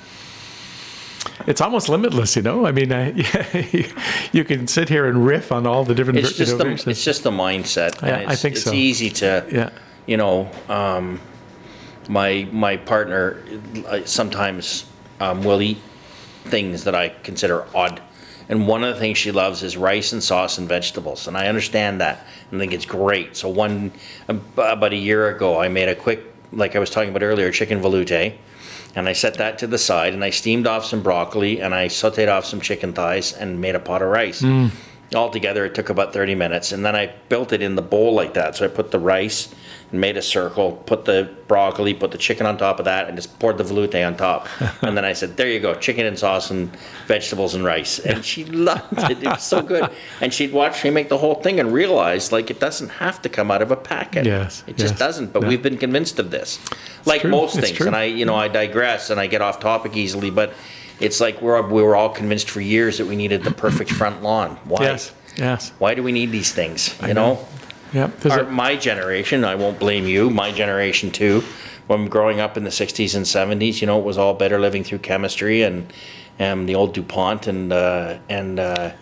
Speaker 1: It's almost limitless, you know? I mean, uh, you, you can sit here and riff on all the different
Speaker 2: it's just the,
Speaker 1: versions.
Speaker 2: It's just the mindset.
Speaker 1: Yeah,
Speaker 2: and it's,
Speaker 1: I think
Speaker 2: it's
Speaker 1: so.
Speaker 2: It's easy to,
Speaker 1: yeah.
Speaker 2: you know, um, my my partner uh, sometimes um, will eat things that I consider odd. And one of the things she loves is rice and sauce and vegetables. And I understand that and think it's great. So one, about a year ago, I made a quick, like I was talking about earlier, chicken veloute. And I set that to the side, and I steamed off some broccoli, and I sauteed off some chicken thighs, and made a pot of rice.
Speaker 1: Mm.
Speaker 2: Altogether, it took about thirty minutes, and then I built it in the bowl like that. So I put the rice and made a circle, put the broccoli, put the chicken on top of that, and just poured the velouté on top. And then I said, there you go, chicken and sauce and vegetables and rice. And she loved it. It was so good. And she'd watch me make the whole thing and realize, like, it doesn't have to come out of a packet.
Speaker 1: Yes,
Speaker 2: It just
Speaker 1: yes.
Speaker 2: doesn't. But
Speaker 1: No.
Speaker 2: we've been convinced of this. Like
Speaker 1: true.
Speaker 2: most
Speaker 1: It's
Speaker 2: things.
Speaker 1: true.
Speaker 2: And I, you know, I digress and I get off topic easily, but it's like we're, we were all convinced for years that we needed the perfect front lawn. Why?
Speaker 1: Yes, yes.
Speaker 2: Why do we need these things? You know?
Speaker 1: Yeah, there's
Speaker 2: Our,
Speaker 1: a-
Speaker 2: my generation, I won't blame you, my generation too, when growing up in the sixties and seventies, you know, it was all better living through chemistry and, and the old DuPont and, uh, and, uh,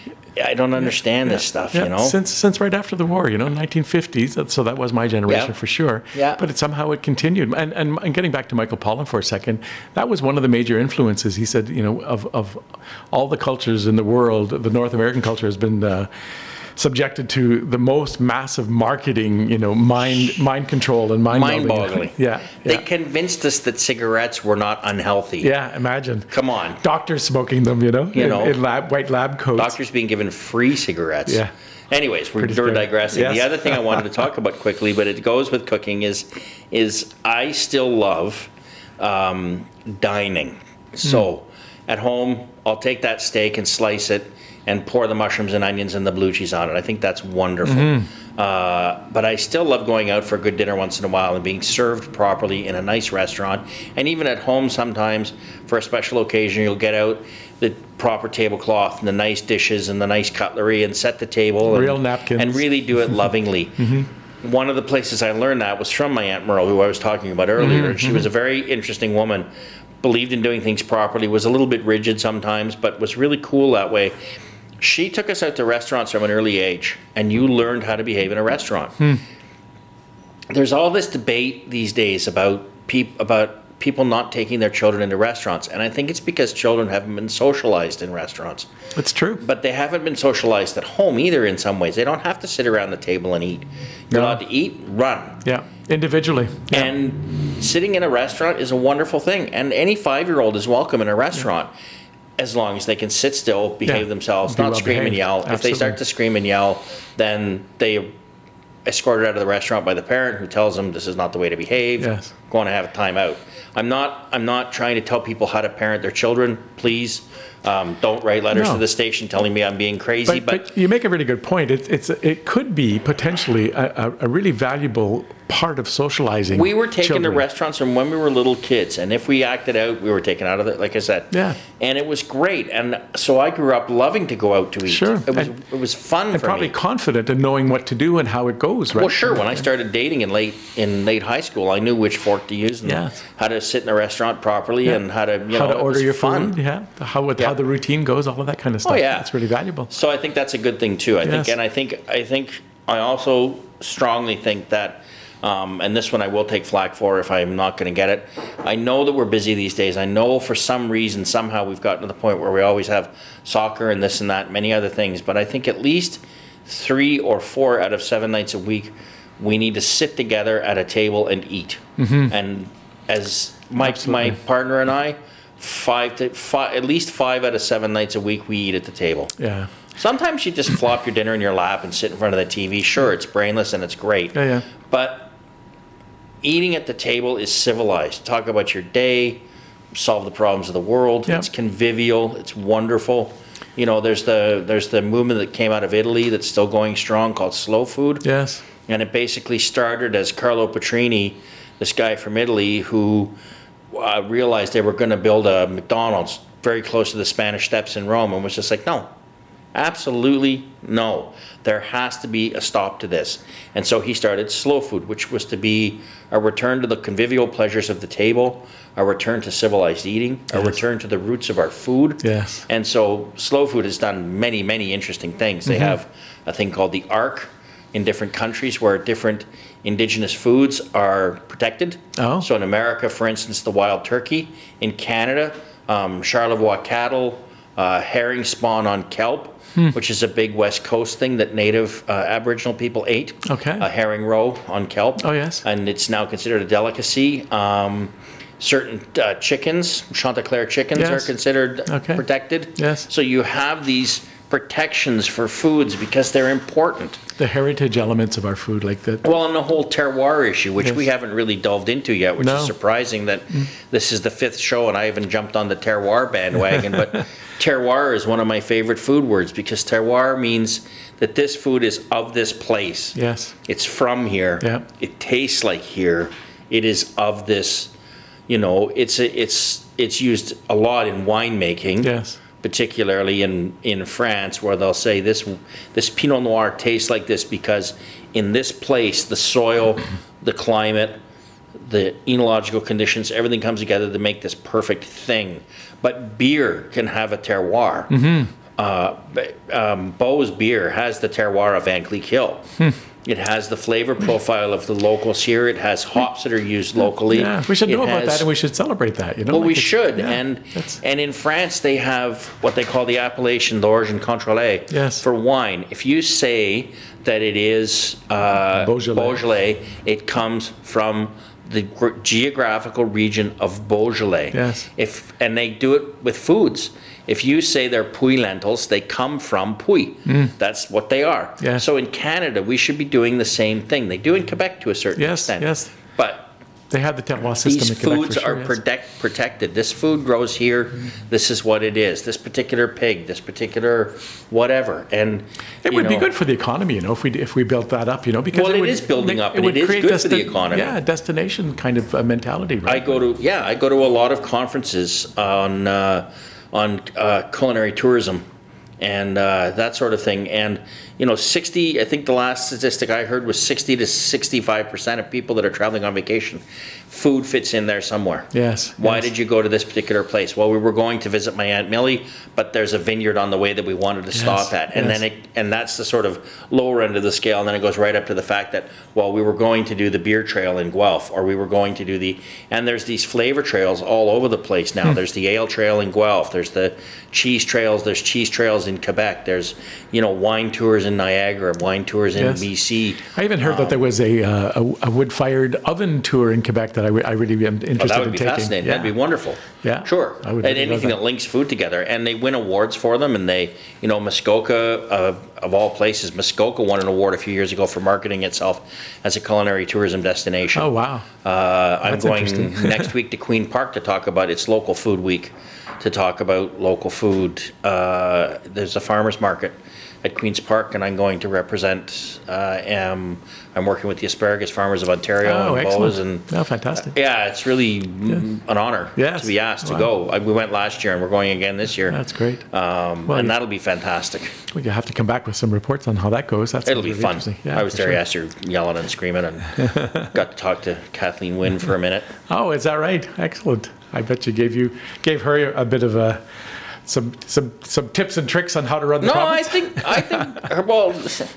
Speaker 2: I don't understand this stuff,
Speaker 1: yeah,
Speaker 2: you know?
Speaker 1: Since since right after the war, you know, nineteen fifties. that- So that was my generation
Speaker 2: Yeah.
Speaker 1: for sure.
Speaker 2: Yeah.
Speaker 1: But it somehow it continued. And, and and getting back to Michael Pollan for a second, that was one of the major influences. He said, you know, of of all the cultures in the world, the North American culture has been uh, subjected to the most massive marketing, you know, mind mind control and mind
Speaker 2: Mind-boggling.
Speaker 1: Yeah.
Speaker 2: They
Speaker 1: Yeah.
Speaker 2: convinced us that cigarettes were not unhealthy.
Speaker 1: Yeah. Imagine.
Speaker 2: Come on.
Speaker 1: Doctors smoking them, you know,
Speaker 2: You
Speaker 1: in,
Speaker 2: know.
Speaker 1: in lab white lab coats.
Speaker 2: Doctors being given free cigarettes.
Speaker 1: Yeah.
Speaker 2: Anyways, we're,
Speaker 1: Pretty
Speaker 2: we're
Speaker 1: scary.
Speaker 2: digressing.
Speaker 1: Yes.
Speaker 2: The other thing I wanted to talk about quickly, but it goes with cooking, is is I still love um, dining. So at home, I'll take that steak and slice it and pour the mushrooms and onions and the blue cheese on it. I think that's wonderful. Uh, but I still love going out for a good dinner once in a while and being served properly in a nice restaurant. And even at home sometimes, for a special occasion, you'll get out the proper tablecloth and the nice dishes and the nice cutlery and set the table.
Speaker 1: Real
Speaker 2: and,
Speaker 1: napkins.
Speaker 2: And really do it lovingly. One of the places I learned that was from my Aunt Merle, who I was talking about earlier. And she was a very interesting woman, believed in doing things properly, was a little bit rigid sometimes, but was really cool that way. She took us out to restaurants from an early age, and you learned how to behave in a restaurant. There's all this debate these days about peop- about people not taking their children into restaurants, and I think it's because children haven't been socialized in restaurants.
Speaker 1: It's true.
Speaker 2: But they haven't been socialized at home either in some ways. They don't have to sit around the table and eat. You're
Speaker 1: No.
Speaker 2: allowed to eat, run.
Speaker 1: Yeah. Individually. Yeah.
Speaker 2: And sitting in a restaurant is a wonderful thing. And any five-year-old is welcome in a restaurant as long as they can sit still, behave
Speaker 1: Yeah.
Speaker 2: themselves,
Speaker 1: Be
Speaker 2: not
Speaker 1: well
Speaker 2: scream and
Speaker 1: behaved.
Speaker 2: yell. If they
Speaker 1: Absolutely.
Speaker 2: start to scream and yell, then they escorted out of the restaurant by the parent who tells them this is not the way to behave.
Speaker 1: Yes.
Speaker 2: Going to have a timeout. I'm not. I'm not trying to tell people how to parent their children. Please, um, don't write letters
Speaker 1: No.
Speaker 2: to the station telling me I'm being crazy.
Speaker 1: But,
Speaker 2: But,
Speaker 1: but you make a really good point. It, it's it could be potentially a, a, a really valuable part of socializing.
Speaker 2: we were taken
Speaker 1: children.
Speaker 2: to restaurants from when we were little kids, and if we acted out, we were taken out of it. Like I said,
Speaker 1: Yeah.
Speaker 2: and it was great. And so I grew up loving to go out to eat.
Speaker 1: Sure.
Speaker 2: It was
Speaker 1: And-
Speaker 2: it was fun
Speaker 1: and
Speaker 2: for
Speaker 1: probably
Speaker 2: me.
Speaker 1: confident in knowing what to do and how it goes. Right.
Speaker 2: Well, sure. When I started dating in late in late high school, I knew which fork to use and
Speaker 1: Yes.
Speaker 2: how to sit in a restaurant properly
Speaker 1: Yeah.
Speaker 2: and how to you
Speaker 1: how
Speaker 2: know
Speaker 1: to
Speaker 2: it
Speaker 1: order
Speaker 2: was
Speaker 1: your
Speaker 2: fun.
Speaker 1: food. Yeah. How it,
Speaker 2: Yeah.
Speaker 1: how the routine goes. All of that kind of stuff.
Speaker 2: Oh yeah,
Speaker 1: It's really valuable.
Speaker 2: So I think that's a good thing too. I think,
Speaker 1: Yes.
Speaker 2: and I think, I think, I also strongly think that, um, and this one I will take flack for if I'm not going to get it. I know that we're busy these days. I know for some reason somehow we've gotten to the point where we always have soccer and this and that, and many other things. But I think at least three or four out of seven nights a week, we need to sit together at a table and eat. And as my
Speaker 1: Absolutely.
Speaker 2: my partner and I, five to five, at least five out of seven nights a week, we eat at the table.
Speaker 1: Yeah.
Speaker 2: Sometimes you just flop your dinner in your lap and sit in front of the T V. Sure, it's brainless and it's great.
Speaker 1: Yeah. Yeah.
Speaker 2: But eating at the table is civilized. Talk about your day, solve the problems of the world.
Speaker 1: Yeah.
Speaker 2: It's convivial. It's wonderful. You know, there's the there's the movement that came out of Italy that's still going strong called slow food.
Speaker 1: Yes.
Speaker 2: And it basically started as Carlo Petrini, this guy from Italy who uh, realized they were going to build a McDonald's very close to the Spanish Steps in Rome and was just like, no, absolutely no. There has to be a stop to this. And so he started slow food, which was to be a return to the convivial pleasures of the table, a return to civilized eating, a
Speaker 1: Yes.
Speaker 2: return to the roots of our food.
Speaker 1: Yes.
Speaker 2: And so slow food has done many, many interesting things. They have a thing called the ARC in different countries where different indigenous foods are protected.
Speaker 1: Oh.
Speaker 2: So in America, for instance, the wild turkey. In Canada, um, Charlevoix cattle, uh, herring spawn on kelp, which is a big West Coast thing that native uh, Aboriginal people ate.
Speaker 1: Okay.
Speaker 2: A herring roe on kelp.
Speaker 1: Oh, yes.
Speaker 2: And it's now considered a delicacy. Um, certain uh, chickens, Chanticleer chickens
Speaker 1: Yes.
Speaker 2: are considered
Speaker 1: Okay.
Speaker 2: protected.
Speaker 1: Yes.
Speaker 2: So you have these protections for foods because they're important.
Speaker 1: The heritage elements of our food, like that.
Speaker 2: Well, and the whole terroir issue, which
Speaker 1: Yes.
Speaker 2: we haven't really delved into yet, which
Speaker 1: No.
Speaker 2: is surprising that this is the fifth show and I haven't jumped on the terroir bandwagon. But terroir is one of my favorite food words because terroir means that this food is of this place.
Speaker 1: Yes.
Speaker 2: It's from here.
Speaker 1: Yeah.
Speaker 2: It tastes like here. It is of this, you know, it's a, it's it's used a lot in winemaking.
Speaker 1: Yes.
Speaker 2: Particularly in, in France, where they'll say this this Pinot Noir tastes like this because in this place, the soil, the climate, the enological conditions, everything comes together to make this perfect thing. But beer can have a terroir. Mm-hmm. Uh, um, Beau's beer has the terroir of Van Cleek Hill. Hmm. It has the flavor profile of the locals here. It has hops that are used locally.
Speaker 1: Yeah, we should know
Speaker 2: It
Speaker 1: about
Speaker 2: has-
Speaker 1: that, and we should celebrate that. You know,
Speaker 2: well,
Speaker 1: like
Speaker 2: we
Speaker 1: it's-
Speaker 2: should,
Speaker 1: yeah,
Speaker 2: and
Speaker 1: that's-
Speaker 2: and in France they have what they call the appellation d'origine contrôlée
Speaker 1: Yes.
Speaker 2: for wine. If you say that it is uh,
Speaker 1: Beaujolais.
Speaker 2: Beaujolais, it comes from the gr- geographical region of Beaujolais.
Speaker 1: Yes.
Speaker 2: If and they do it with foods. If you say they're Puy lentils, they come from Puy. That's what they are.
Speaker 1: Yeah.
Speaker 2: So in Canada, we should be doing the same thing. They do in Quebec to a certain
Speaker 1: Yes,
Speaker 2: extent.
Speaker 1: yes.
Speaker 2: But
Speaker 1: They have the terroir system
Speaker 2: these
Speaker 1: in Quebec
Speaker 2: foods
Speaker 1: for sure,
Speaker 2: are
Speaker 1: yes.
Speaker 2: protect, protected. This food grows here. This is what it is. This particular pig, this particular whatever, and
Speaker 1: It
Speaker 2: you
Speaker 1: would be
Speaker 2: know,
Speaker 1: good for the economy, you know, if we if we built that up, you know, because
Speaker 2: Well,
Speaker 1: it
Speaker 2: it
Speaker 1: would
Speaker 2: is building
Speaker 1: make-
Speaker 2: up, and it is
Speaker 1: create
Speaker 2: good for the economy.
Speaker 1: Yeah, destination kind of uh, mentality,
Speaker 2: I
Speaker 1: right?
Speaker 2: go to yeah, I go to a lot of conferences on uh, on uh, culinary tourism and uh, that sort of thing. And you know, sixty. I think the last statistic I heard was sixty to sixty-five percent of people that are traveling on vacation, food fits in there somewhere.
Speaker 1: Yes.
Speaker 2: Why
Speaker 1: yes.
Speaker 2: did you go to this particular place? Well, we were going to visit my Aunt Millie, but there's a vineyard on the way that we wanted to stop at. And
Speaker 1: yes.
Speaker 2: then it, and that's the sort of lower end of the scale. And then it goes right up to the fact that, well, we were going to do the beer trail in Guelph, or we were going to do the, and there's these flavor trails all over the place now.
Speaker 1: Hmm.
Speaker 2: There's the ale trail in Guelph. There's the cheese trails. There's cheese trails in Quebec. There's, you know, wine tours in Niagara, wine tours in
Speaker 1: Yes.
Speaker 2: B C.
Speaker 1: I even heard that there was a, uh, a, a wood-fired oven tour in Quebec that I, re- I really am interested
Speaker 2: Oh, that would
Speaker 1: in
Speaker 2: be
Speaker 1: taking.
Speaker 2: fascinating.
Speaker 1: Yeah.
Speaker 2: That'd be wonderful.
Speaker 1: Yeah.
Speaker 2: Sure.
Speaker 1: I would
Speaker 2: and
Speaker 1: really love
Speaker 2: anything
Speaker 1: that.
Speaker 2: that. links food together. And they win awards for them. And they, you know, Muskoka, uh, of all places, Muskoka won an award a few years ago for marketing itself as a culinary tourism destination.
Speaker 1: Oh, wow.
Speaker 2: Uh, I'm
Speaker 1: That's
Speaker 2: going
Speaker 1: interesting.
Speaker 2: next week to Queen Park to talk about its local food week, to talk about local food. Uh, there's a farmer's market at Queen's Park, and I'm going to represent, uh, am, I'm working with the Asparagus Farmers of Ontario
Speaker 1: Oh,
Speaker 2: and
Speaker 1: excellent.
Speaker 2: Bose, and
Speaker 1: Oh, fantastic.
Speaker 2: yeah, it's really mm, an honor
Speaker 1: Yes.
Speaker 2: to be asked to
Speaker 1: Wow.
Speaker 2: go. I, we went last year, and we're going again this year.
Speaker 1: That's great.
Speaker 2: Um,
Speaker 1: Well,
Speaker 2: and
Speaker 1: you-
Speaker 2: that'll be fantastic.
Speaker 1: Well, you have to come back with some reports on how that goes. That's
Speaker 2: It'll be
Speaker 1: really
Speaker 2: fun.
Speaker 1: interesting. Yeah,
Speaker 2: I was
Speaker 1: for
Speaker 2: there
Speaker 1: sure.
Speaker 2: yesterday yelling and screaming, and got to talk to Kathleen Wynne for a minute.
Speaker 1: Oh, is that right? Excellent. I bet you gave you gave her a bit of a some some some tips and tricks on how to run the
Speaker 2: No, I
Speaker 1: province.
Speaker 2: think I think her, well,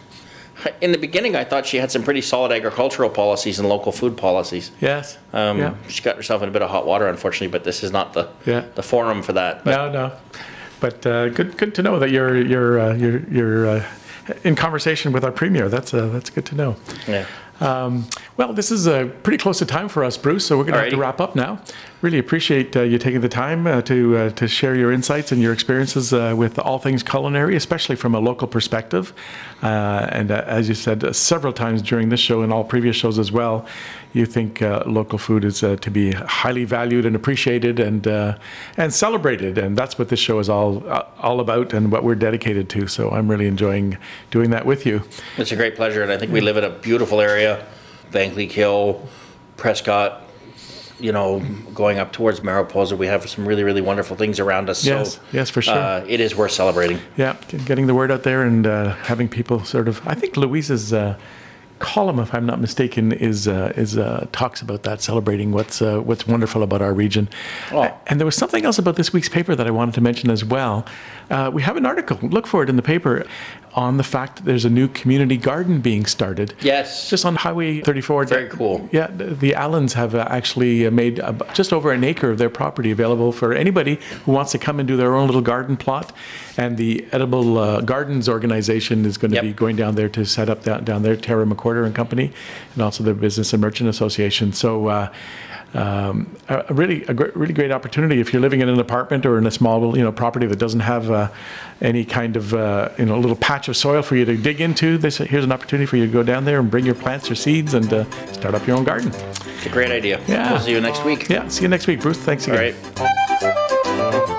Speaker 2: in the beginning, I thought she had some pretty solid agricultural policies and local food policies.
Speaker 1: Yes.
Speaker 2: Um,
Speaker 1: yeah.
Speaker 2: She got herself in a bit of hot water, unfortunately, but this is not the
Speaker 1: Yeah.
Speaker 2: the forum for that. But
Speaker 1: No, no. But uh, good good to know that you're you're uh, you're you're uh, in conversation with our premier. That's uh, that's good to know.
Speaker 2: yeah.
Speaker 1: Um, well, this is uh, pretty close to time for us, Bruce. So we're going to have to
Speaker 2: Alrighty.
Speaker 1: wrap up now. Really appreciate uh, you taking the time uh, to uh, to share your insights and your experiences uh, with all things culinary, especially from a local perspective. Uh, and uh, as you said uh, several times during this show and all previous shows as well, you think uh, local food is uh, to be highly valued and appreciated and uh, and celebrated, and that's what this show is all uh, all about and what we're dedicated to. So I'm really enjoying doing that with you.
Speaker 2: It's a great pleasure, and I think we live in a beautiful area, Van Cleek Hill, Prescott, you know, going up towards Mariposa. We have some really, really wonderful things around us.
Speaker 1: Yes,
Speaker 2: so,
Speaker 1: yes, for sure.
Speaker 2: Uh, it is worth celebrating.
Speaker 1: Yeah, g- getting the word out there and uh, having people sort of. I think Louise's uh, column, if I'm not mistaken, is uh, is uh, talks about that, celebrating what's uh, what's wonderful about our region.
Speaker 2: Oh.
Speaker 1: Uh, and there was something else about this week's paper that I wanted to mention as well. Uh, we have an article. Look for it in the paper on the fact that there's a new community garden being started.
Speaker 2: Yes.
Speaker 1: Just on Highway thirty-four.
Speaker 2: Very cool.
Speaker 1: Yeah, the the Allens have uh, actually made a, just over an acre of their property available for anybody who wants to come and do their own little garden plot. And the Edible uh, Gardens organization is going to
Speaker 2: Yep.
Speaker 1: be going down there to set up down, down there, Tara McWhorter and Company, and also the Business and Merchant Association. So uh, um, a, a really a great, really great opportunity if you're living in an apartment or in a small you know property that doesn't have uh, any kind of uh, you know little patch of soil for you to dig into. This here's an opportunity for you to go down there and bring your plants or seeds and uh, start up your own garden.
Speaker 2: It's a great idea.
Speaker 1: Yeah.
Speaker 2: We'll see you next week.
Speaker 1: Yeah, see you next week, Bruce. Thanks
Speaker 2: All
Speaker 1: again.
Speaker 2: right.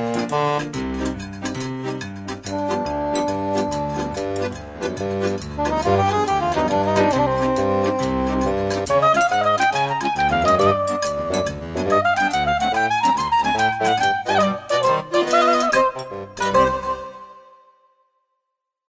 Speaker 3: Thank you.